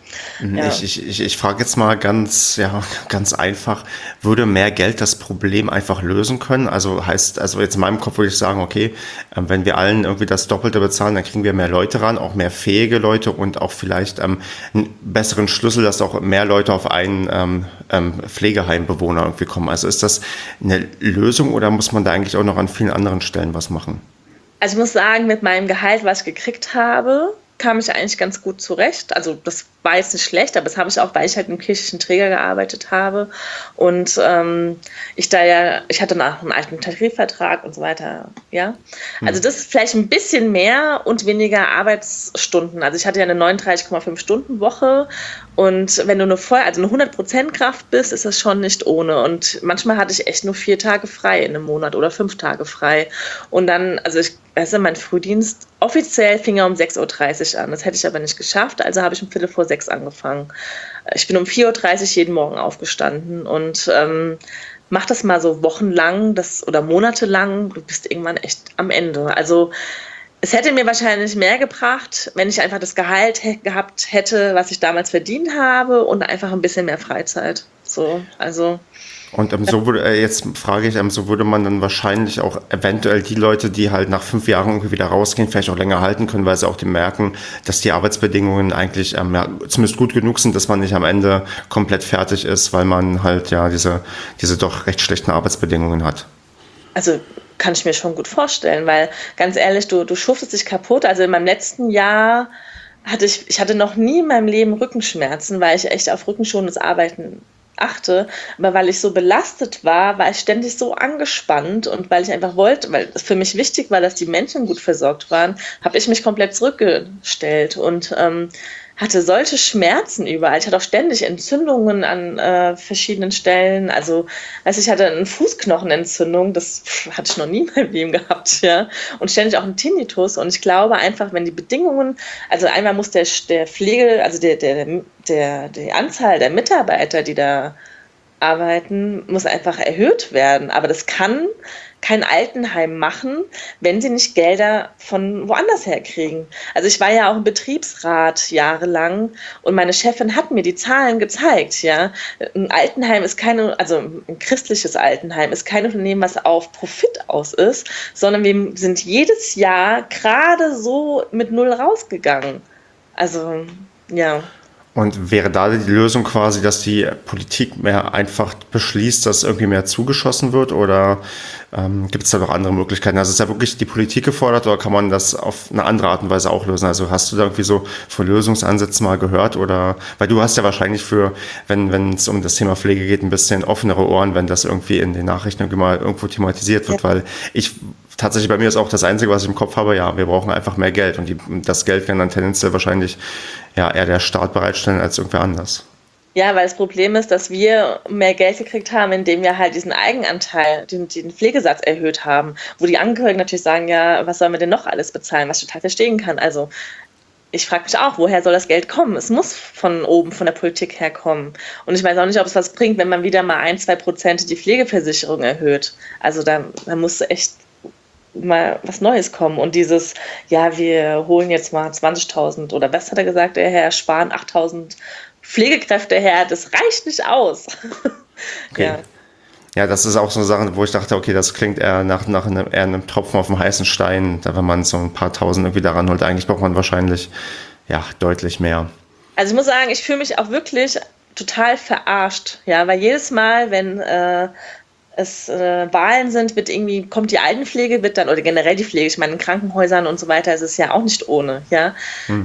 Ja. Ich frage jetzt mal ganz einfach, würde mehr Geld das Problem einfach lösen können? Also jetzt in meinem Kopf würde ich sagen, okay, wenn wir allen irgendwie das Doppelte bezahlen, dann kriegen wir mehr Leute ran, auch mehr fähige Leute und auch vielleicht einen besseren Schlüssel, dass auch mehr Leute auf einen Pflegeheimbewohner irgendwie kommen. Also ist das eine Lösung oder muss man da eigentlich auch noch an vielen anderen Stellen was machen? Also ich muss sagen, mit meinem Gehalt, was ich gekriegt habe, kam ich eigentlich ganz gut zurecht. Also das war jetzt nicht schlecht, aber das habe ich auch, weil ich halt im kirchlichen Träger gearbeitet habe und ich hatte noch einen alten Tarifvertrag und so weiter, ja. Also das ist vielleicht ein bisschen mehr und weniger Arbeitsstunden. Also ich hatte ja eine 39,5 Stunden Woche und wenn du eine 100% Kraft bist, ist das schon nicht ohne. Und manchmal hatte ich echt nur 4 Tage frei in einem Monat oder 5 Tage frei. Und dann, mein Frühdienst offiziell fing ja um 6:30 Uhr an. Das hätte ich aber nicht geschafft, also habe ich um 5:45 angefangen. Ich bin um 4:30 Uhr jeden Morgen aufgestanden und mach das mal so wochenlang oder monatelang, du bist irgendwann echt am Ende. Also es hätte mir wahrscheinlich mehr gebracht, wenn ich einfach das Gehalt gehabt hätte, was ich damals verdient habe und einfach ein bisschen mehr Freizeit. So, also. Und so würde man dann wahrscheinlich auch eventuell die Leute, die halt nach 5 Jahren irgendwie wieder rausgehen, vielleicht auch länger halten können, weil sie auch merken, dass die Arbeitsbedingungen eigentlich zumindest gut genug sind, dass man nicht am Ende komplett fertig ist, weil man halt diese doch recht schlechten Arbeitsbedingungen hat. Also kann ich mir schon gut vorstellen, weil ganz ehrlich, du schuftest dich kaputt. Also in meinem letzten Jahr hatte ich noch nie in meinem Leben Rückenschmerzen, weil ich echt auf rückenschonendes Arbeiten achte, aber weil ich so belastet war ich ständig so angespannt und weil ich einfach wollte, weil es für mich wichtig war, dass die Menschen gut versorgt waren, habe ich mich komplett zurückgestellt und hatte solche Schmerzen überall. Ich hatte auch ständig Entzündungen an verschiedenen Stellen. Also, ich hatte eine Fußknochenentzündung, das hatte ich noch nie in meinem Leben gehabt, ja. Und ständig auch einen Tinnitus. Und ich glaube einfach, wenn die Bedingungen, also einmal muss der Pflege, also die Anzahl der Mitarbeiter, die da arbeiten, muss einfach erhöht werden. Aber das kann kein Altenheim machen, wenn sie nicht Gelder von woanders her kriegen. Also ich war ja auch im Betriebsrat jahrelang und meine Chefin hat mir die Zahlen gezeigt, ja. Ein Altenheim ist ein christliches Altenheim ist kein Unternehmen, was auf Profit aus ist, sondern wir sind jedes Jahr gerade so mit 0 rausgegangen. Also, ja. Und wäre da die Lösung quasi, dass die Politik mehr einfach beschließt, dass irgendwie mehr zugeschossen wird oder gibt es da noch andere Möglichkeiten? Also ist ja wirklich die Politik gefordert oder kann man das auf eine andere Art und Weise auch lösen? Also hast du da irgendwie so von Lösungsansätzen mal gehört oder, weil du hast ja wahrscheinlich wenn es um das Thema Pflege geht, ein bisschen offenere Ohren, wenn das irgendwie in den Nachrichten irgendwie mal irgendwo thematisiert wird, weil tatsächlich bei mir ist auch das Einzige, was ich im Kopf habe, ja, wir brauchen einfach mehr Geld und das Geld kann dann tendenziell wahrscheinlich eher der Staat bereitstellen als irgendwer anders. Ja, weil das Problem ist, dass wir mehr Geld gekriegt haben, indem wir halt diesen Eigenanteil, den Pflegesatz erhöht haben, wo die Angehörigen natürlich sagen, ja, was sollen wir denn noch alles bezahlen, was ich total verstehen kann. Also ich frage mich auch, woher soll das Geld kommen? Es muss von oben, von der Politik herkommen. Und ich weiß auch nicht, ob es was bringt, wenn man wieder mal 1-2% die Pflegeversicherung erhöht. Also da muss echt mal was Neues kommen. Und dieses, ja, wir holen jetzt mal 20.000 oder was hat er gesagt, der Herr Spahn, 8.000 Pflegekräfte her, das reicht nicht aus. Okay. Ja. Ja, das ist auch so eine Sache, wo ich dachte, okay, das klingt eher nach eher einem Tropfen auf dem heißen Stein, da wenn man so ein paar Tausend irgendwie daran holt. Eigentlich braucht man wahrscheinlich ja deutlich mehr. Also ich muss sagen, ich fühle mich auch wirklich total verarscht, ja, weil jedes Mal, wenn es Wahlen sind, kommt die Altenpflege, wird dann, oder generell die Pflege, ich meine, in Krankenhäusern und so weiter ist es ja auch nicht ohne, ja.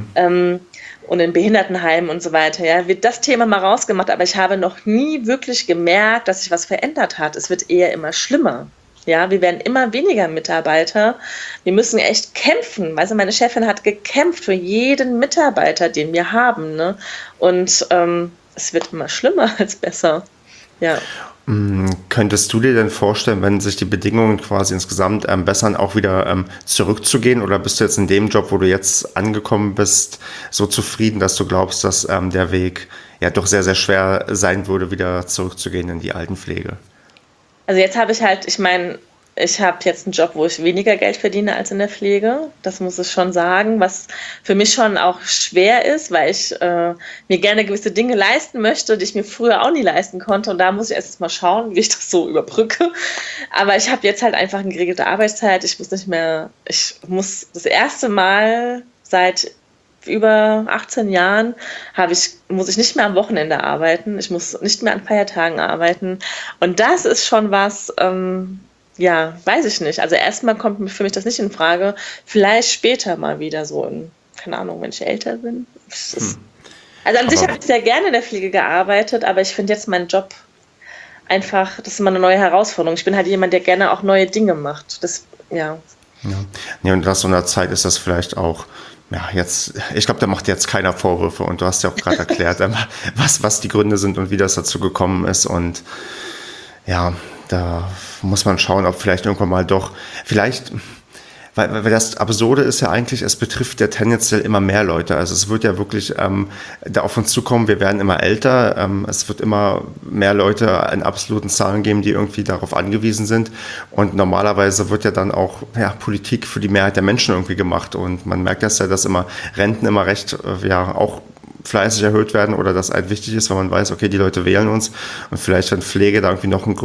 Und in Behindertenheimen und so weiter, ja, wird das Thema mal rausgemacht, aber ich habe noch nie wirklich gemerkt, dass sich was verändert hat. Es wird eher immer schlimmer. Ja, wir werden immer weniger Mitarbeiter. Wir müssen echt kämpfen. Weißt du, meine Chefin hat gekämpft für jeden Mitarbeiter, den wir haben, ne? Und es wird immer schlimmer als besser. Ja. Könntest du dir denn vorstellen, wenn sich die Bedingungen quasi insgesamt bessern, auch wieder zurückzugehen? Oder bist du jetzt in dem Job, wo du jetzt angekommen bist, so zufrieden, dass du glaubst, dass der Weg ja doch sehr, sehr schwer sein würde, wieder zurückzugehen in die Altenpflege? Also jetzt habe ich halt, ich meine, ich habe jetzt einen Job, wo ich weniger Geld verdiene als in der Pflege. Das muss ich schon sagen, was für mich schon auch schwer ist, weil ich mir gerne gewisse Dinge leisten möchte, die ich mir früher auch nie leisten konnte. Und da muss ich erst mal schauen, wie ich das so überbrücke. Aber ich habe jetzt halt einfach eine geregelte Arbeitszeit. Ich muss das erste Mal seit über 18 Jahren muss ich nicht mehr am Wochenende arbeiten. Ich muss nicht mehr an Feiertagen arbeiten. Und das ist schon was, ja, weiß ich nicht. Also erstmal kommt für mich das nicht in Frage. Vielleicht später mal wieder so keine Ahnung, wenn ich älter bin. Also an sich habe ich sehr gerne in der Pflege gearbeitet, aber ich finde jetzt meinen Job einfach, das ist immer eine neue Herausforderung. Ich bin halt jemand, der gerne auch neue Dinge macht. Ja, und nach so einer Zeit ist das vielleicht auch, ja, jetzt, ich glaube, da macht jetzt keiner Vorwürfe und du hast ja auch gerade erklärt, was die Gründe sind und wie das dazu gekommen ist und ja, da muss man schauen, ob vielleicht irgendwann mal doch, weil das Absurde ist ja eigentlich, es betrifft ja tendenziell immer mehr Leute. Also es wird ja wirklich da auf uns zukommen, wir werden immer älter, es wird immer mehr Leute in absoluten Zahlen geben, die irgendwie darauf angewiesen sind. Und normalerweise wird ja dann auch Politik für die Mehrheit der Menschen irgendwie gemacht. Und man merkt das ja, dass immer Renten immer recht, auch fleißig erhöht werden oder das halt wichtig ist, weil man weiß, okay, die Leute wählen uns und vielleicht wenn Pflege da irgendwie noch eine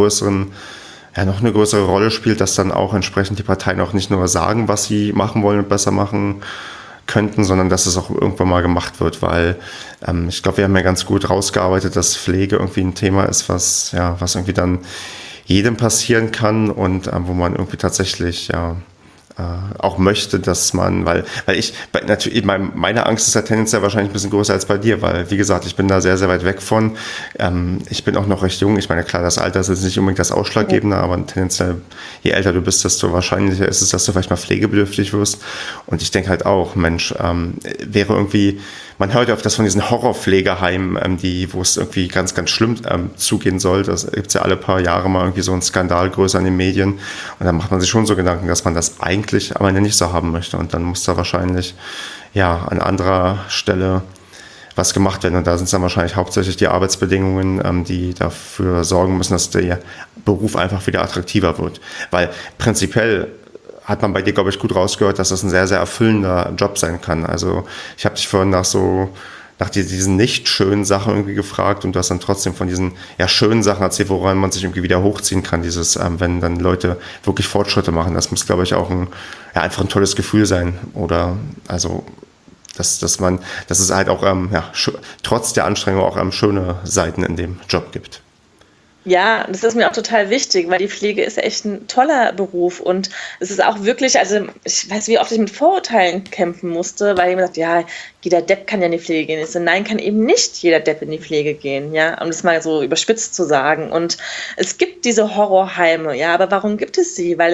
größere Rolle spielt, dass dann auch entsprechend die Parteien auch nicht nur sagen, was sie machen wollen und besser machen könnten, sondern dass es auch irgendwann mal gemacht wird, weil ich glaube, wir haben ja ganz gut rausgearbeitet, dass Pflege irgendwie ein Thema ist, was irgendwie dann jedem passieren kann und wo man irgendwie tatsächlich auch möchte, dass man, natürlich, meine Angst ist ja tendenziell wahrscheinlich ein bisschen größer als bei dir, weil, wie gesagt, ich bin da sehr, sehr weit weg von. Ich bin auch noch recht jung. Ich meine, klar, das Alter ist jetzt nicht unbedingt das Ausschlaggebende, aber tendenziell, je älter du bist, desto wahrscheinlicher ist es, dass du vielleicht mal pflegebedürftig wirst. Und ich denke halt auch, Mensch, wäre irgendwie, man hört ja oft das von diesen Horrorpflegeheimen, wo es irgendwie ganz, ganz schlimm zugehen soll. Das gibt es ja alle paar Jahre mal irgendwie so einen Skandal größer in den Medien. Und dann macht man sich schon so Gedanken, dass man das eigentlich am Ende nicht so haben möchte. Und dann muss da wahrscheinlich an anderer Stelle was gemacht werden. Und da sind es dann wahrscheinlich hauptsächlich die Arbeitsbedingungen, die dafür sorgen müssen, dass der Beruf einfach wieder attraktiver wird. Weil prinzipiell hat man bei dir, glaube ich, gut rausgehört, dass das ein sehr, sehr erfüllender Job sein kann. Also ich habe dich vorhin nach diesen nicht schönen Sachen irgendwie gefragt und du hast dann trotzdem von diesen schönen Sachen erzählt, woran man sich irgendwie wieder hochziehen kann. Dieses, wenn dann Leute wirklich Fortschritte machen, das muss, glaube ich, auch einfach ein tolles Gefühl sein. Oder also dass es halt auch trotz der Anstrengung auch schöne Seiten in dem Job gibt. Ja, das ist mir auch total wichtig, weil die Pflege ist echt ein toller Beruf und es ist auch wirklich, also ich weiß, wie oft ich mit Vorurteilen kämpfen musste, weil jemand sagt, ja, jeder Depp kann ja in die Pflege gehen. Ich so, nein, kann eben nicht jeder Depp in die Pflege gehen, ja, um das mal so überspitzt zu sagen. Und es gibt diese Horrorheime, ja, aber warum gibt es sie? Weil es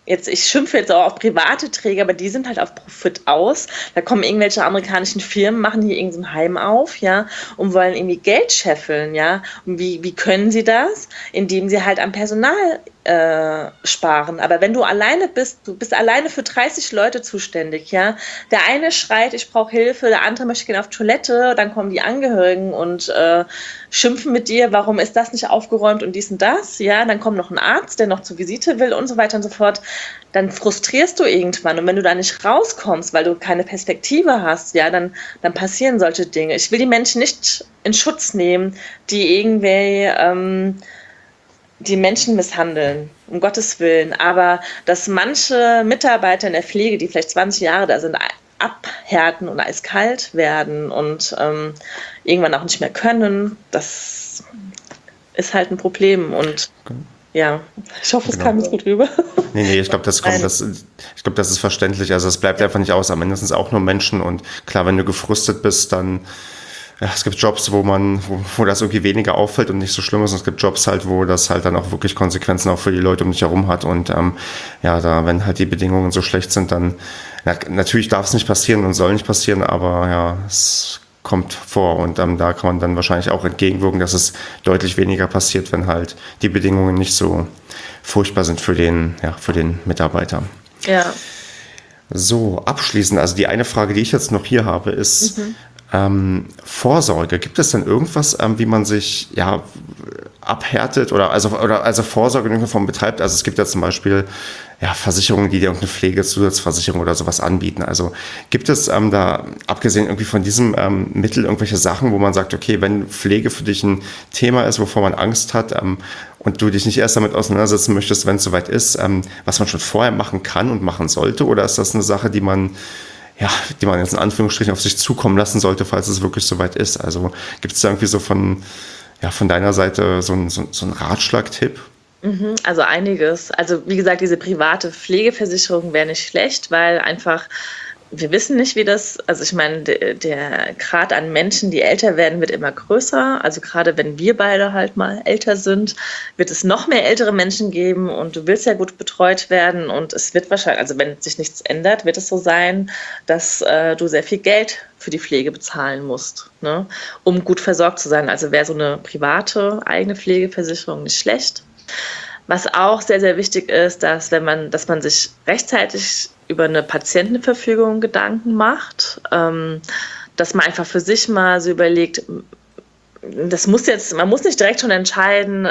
ich schimpfe jetzt auch auf private Träger, aber die sind halt auf Profit aus. Da kommen irgendwelche amerikanischen Firmen, machen hier irgendein Heim auf, ja, und wollen irgendwie Geld scheffeln, ja. Und wie können sie das? Indem sie halt am Personal sparen. Aber wenn du alleine bist, du bist alleine für 30 Leute zuständig, ja. Der eine schreit, ich brauche Hilfe, der andere möchte gehen auf Toilette, dann kommen die Angehörigen und schimpfen mit dir, warum ist das nicht aufgeräumt und dies und das, ja. Dann kommt noch ein Arzt, der noch zur Visite will und so weiter und so fort. Dann frustrierst du irgendwann. Und wenn du da nicht rauskommst, weil du keine Perspektive hast, ja, dann passieren solche Dinge. Ich will die Menschen nicht in Schutz nehmen, die irgendwie die Menschen misshandeln, um Gottes Willen. Aber dass manche Mitarbeiter in der Pflege, die vielleicht 20 Jahre da sind, abhärten und eiskalt werden und irgendwann auch nicht mehr können, das ist halt ein Problem. Und ja, ich hoffe, es kam jetzt gut rüber. Nee, ich glaube, das ist verständlich. Also es bleibt einfach nicht aus. Am Ende sind es auch nur Menschen. Und klar, wenn du gefrustet bist, dann es gibt Jobs, wo das irgendwie weniger auffällt und nicht so schlimm ist. Und es gibt Jobs halt, wo das halt dann auch wirklich Konsequenzen auch für die Leute um dich herum hat. Und wenn halt die Bedingungen so schlecht sind, dann natürlich darf es nicht passieren und soll nicht passieren, aber ja, es kommt vor. Und da kann man dann wahrscheinlich auch entgegenwirken, dass es deutlich weniger passiert, wenn halt die Bedingungen nicht so furchtbar sind für den Mitarbeiter. Ja. So, abschließend, also die eine Frage, die ich jetzt noch hier habe, ist Vorsorge. Gibt es denn irgendwas, wie man sich abhärtet oder Vorsorge in irgendeiner Form betreibt? Also es gibt ja zum Beispiel Versicherungen, die dir irgendeine Pflegezusatzversicherung oder sowas anbieten. Also gibt es da, abgesehen irgendwie von diesem Mittel, irgendwelche Sachen, wo man sagt, okay, wenn Pflege für dich ein Thema ist, wovor man Angst hat und du dich nicht erst damit auseinandersetzen möchtest, wenn es soweit ist, was man schon vorher machen kann und machen sollte? Oder ist das eine Sache, die man jetzt in Anführungsstrichen auf sich zukommen lassen sollte, falls es wirklich soweit ist? Also gibt es da irgendwie so von deiner Seite so einen Ratschlag-Tipp? Also einiges. Also wie gesagt, diese private Pflegeversicherung wäre nicht schlecht, weil einfach wir wissen nicht, wie das, also ich meine, der Grad an Menschen, die älter werden, wird immer größer. Also gerade wenn wir beide halt mal älter sind, wird es noch mehr ältere Menschen geben und du willst ja gut betreut werden und es wird wahrscheinlich, also wenn sich nichts ändert, wird es so sein, dass du sehr viel Geld für die Pflege bezahlen musst, ne, um gut versorgt zu sein. Also wäre so eine private eigene Pflegeversicherung nicht schlecht. Was auch sehr, sehr wichtig ist, dass man sich rechtzeitig über eine Patientenverfügung Gedanken macht, dass man einfach für sich mal so überlegt, man muss nicht direkt schon entscheiden,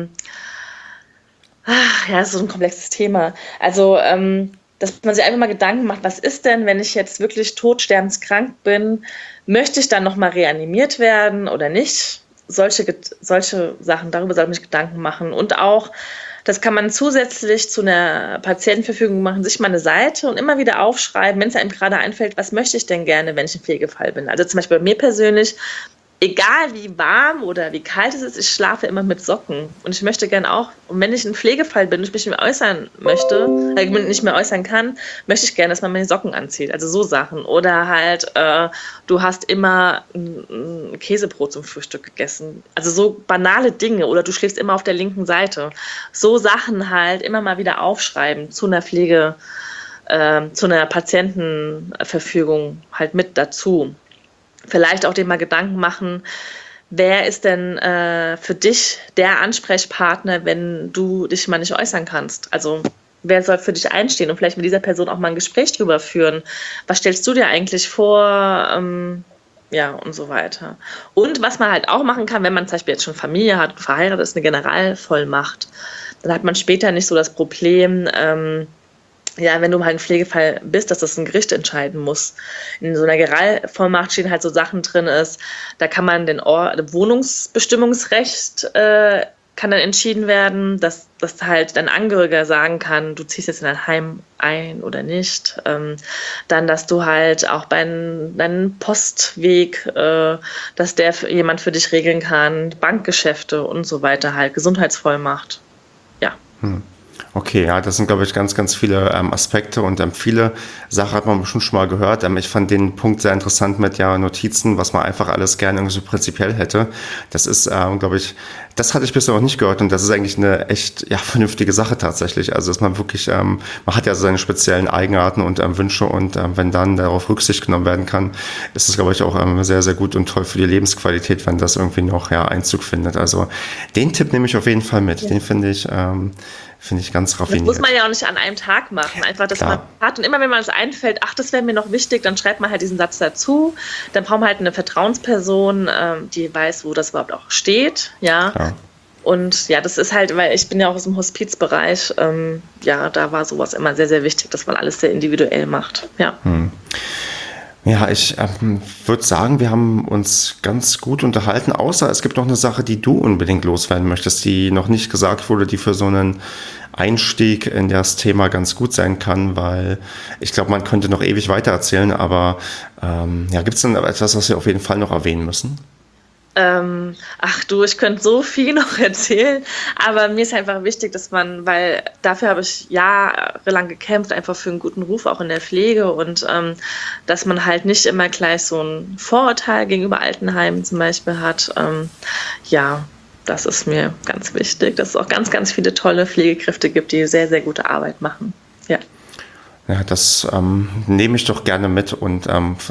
das ist so ein komplexes Thema. Also, dass man sich einfach mal Gedanken macht, was ist denn, wenn ich jetzt wirklich todsterbenskrank bin, möchte ich dann nochmal reanimiert werden oder nicht? Solche Sachen, darüber sollte man sich Gedanken machen. Und auch, das kann man zusätzlich zu einer Patientenverfügung machen, sich mal eine Seite und immer wieder aufschreiben, wenn es einem gerade einfällt, was möchte ich denn gerne, wenn ich im Pflegefall bin. Also zum Beispiel bei mir persönlich, egal wie warm oder wie kalt es ist, ich schlafe immer mit Socken. Und ich möchte gerne auch, und wenn ich ein Pflegefall bin und ich mich nicht mehr äußern möchte, nicht mehr äußern kann, möchte ich gerne, dass man meine Socken anzieht. Also so Sachen. Oder halt, du hast immer ein Käsebrot zum Frühstück gegessen. Also so banale Dinge. Oder du schläfst immer auf der linken Seite. So Sachen halt immer mal wieder aufschreiben zu einer Pflege, zu einer Patientenverfügung halt mit dazu. Vielleicht auch dir mal Gedanken machen, wer ist denn für dich der Ansprechpartner, wenn du dich mal nicht äußern kannst? Also wer soll für dich einstehen und vielleicht mit dieser Person auch mal ein Gespräch drüber führen? Was stellst du dir eigentlich vor? Und so weiter. Und was man halt auch machen kann, wenn man zum Beispiel jetzt schon Familie hat, verheiratet ist, eine Generalvollmacht, dann hat man später nicht so das Problem, wenn du halt ein Pflegefall bist, dass das ein Gericht entscheiden muss. In so einer Generalvollmacht stehen halt so Sachen drin da kann man Wohnungsbestimmungsrecht kann dann entschieden werden, dass halt dein Angehöriger sagen kann, du ziehst jetzt in dein Heim ein oder nicht. Dann, dass du halt auch bei deinem Postweg, dass der jemand für dich regeln kann, Bankgeschäfte und so weiter halt, Gesundheitsvollmacht. Ja. Okay, ja, das sind, glaube ich, ganz, ganz viele Aspekte und viele Sachen hat man bestimmt schon mal gehört. Ich fand den Punkt sehr interessant mit ja Notizen, was man einfach alles gerne irgendwie so prinzipiell hätte. Das ist, glaube ich, das hatte ich bisher noch nicht gehört und das ist eigentlich eine echt ja vernünftige Sache tatsächlich. Also dass man wirklich, man hat ja seine speziellen Eigenarten und Wünsche und wenn dann darauf Rücksicht genommen werden kann, ist es, glaube ich, auch sehr, sehr gut und toll für die Lebensqualität, wenn das irgendwie noch ja Einzug findet. Also den Tipp nehme ich auf jeden Fall mit. Ja. Den finde ich ganz Das muss raffiniert. man ja auch nicht an einem Tag machen. Einfach, dass man Klar. hat und immer wenn man es einfällt, ach, das wäre mir noch wichtig, dann schreibt man halt diesen Satz dazu. Dann braucht man halt eine Vertrauensperson, die weiß, wo das überhaupt auch steht. Ja. Klar. Und ja, das ist halt, weil ich bin ja auch aus dem Hospizbereich, ja, da war sowas immer sehr, sehr wichtig, dass man alles sehr individuell macht. Ja. Ja, ich würde sagen, wir haben uns ganz gut unterhalten, außer es gibt noch eine Sache, die du unbedingt loswerden möchtest, die noch nicht gesagt wurde, die für so einen Einstieg in das Thema ganz gut sein kann, weil ich glaube, man könnte noch ewig weiter erzählen, aber ja, gibt es denn etwas, was wir auf jeden Fall noch erwähnen müssen? Ach du, ich könnte so viel noch erzählen, aber mir ist einfach wichtig, dass man, weil dafür habe ich jahrelang gekämpft, einfach für einen guten Ruf auch in der Pflege und dass man halt nicht immer gleich so ein Vorurteil gegenüber Altenheimen zum Beispiel hat. Ja, das ist mir ganz wichtig, dass es auch ganz, ganz viele tolle Pflegekräfte gibt, die sehr, sehr gute Arbeit machen. Ja. Ja, das nehme ich doch gerne mit und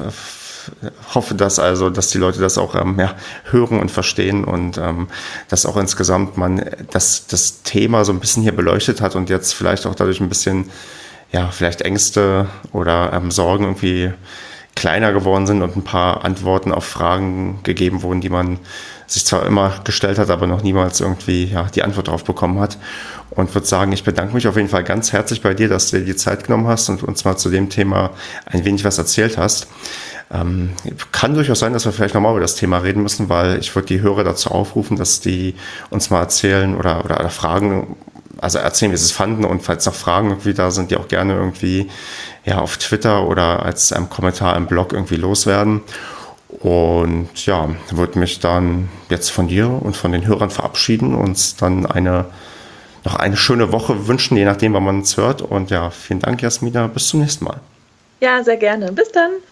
hoffe, dass die Leute das auch ja, hören und verstehen und dass auch insgesamt man das Thema so ein bisschen hier beleuchtet hat und jetzt vielleicht auch dadurch ein bisschen, ja, vielleicht Ängste oder Sorgen irgendwie kleiner geworden sind und ein paar Antworten auf Fragen gegeben wurden, die man sich zwar immer gestellt hat, aber noch niemals irgendwie ja, die Antwort darauf bekommen hat. Und würde sagen, ich bedanke mich auf jeden Fall ganz herzlich bei dir, dass du dir die Zeit genommen hast und uns mal zu dem Thema ein wenig was erzählt hast. Kann durchaus sein, dass wir vielleicht nochmal über das Thema reden müssen, weil ich würde die Hörer dazu aufrufen, dass die uns mal erzählen oder fragen, also erzählen, wie sie es fanden und falls noch Fragen irgendwie da sind, die auch gerne irgendwie ja, auf Twitter oder als Kommentar im Blog irgendwie loswerden. Und ja, würde mich dann jetzt von dir und von den Hörern verabschieden und uns dann noch eine schöne Woche wünschen, je nachdem, wann man es hört. Und ja, vielen Dank, Jasmina. Bis zum nächsten Mal. Ja, sehr gerne. Bis dann.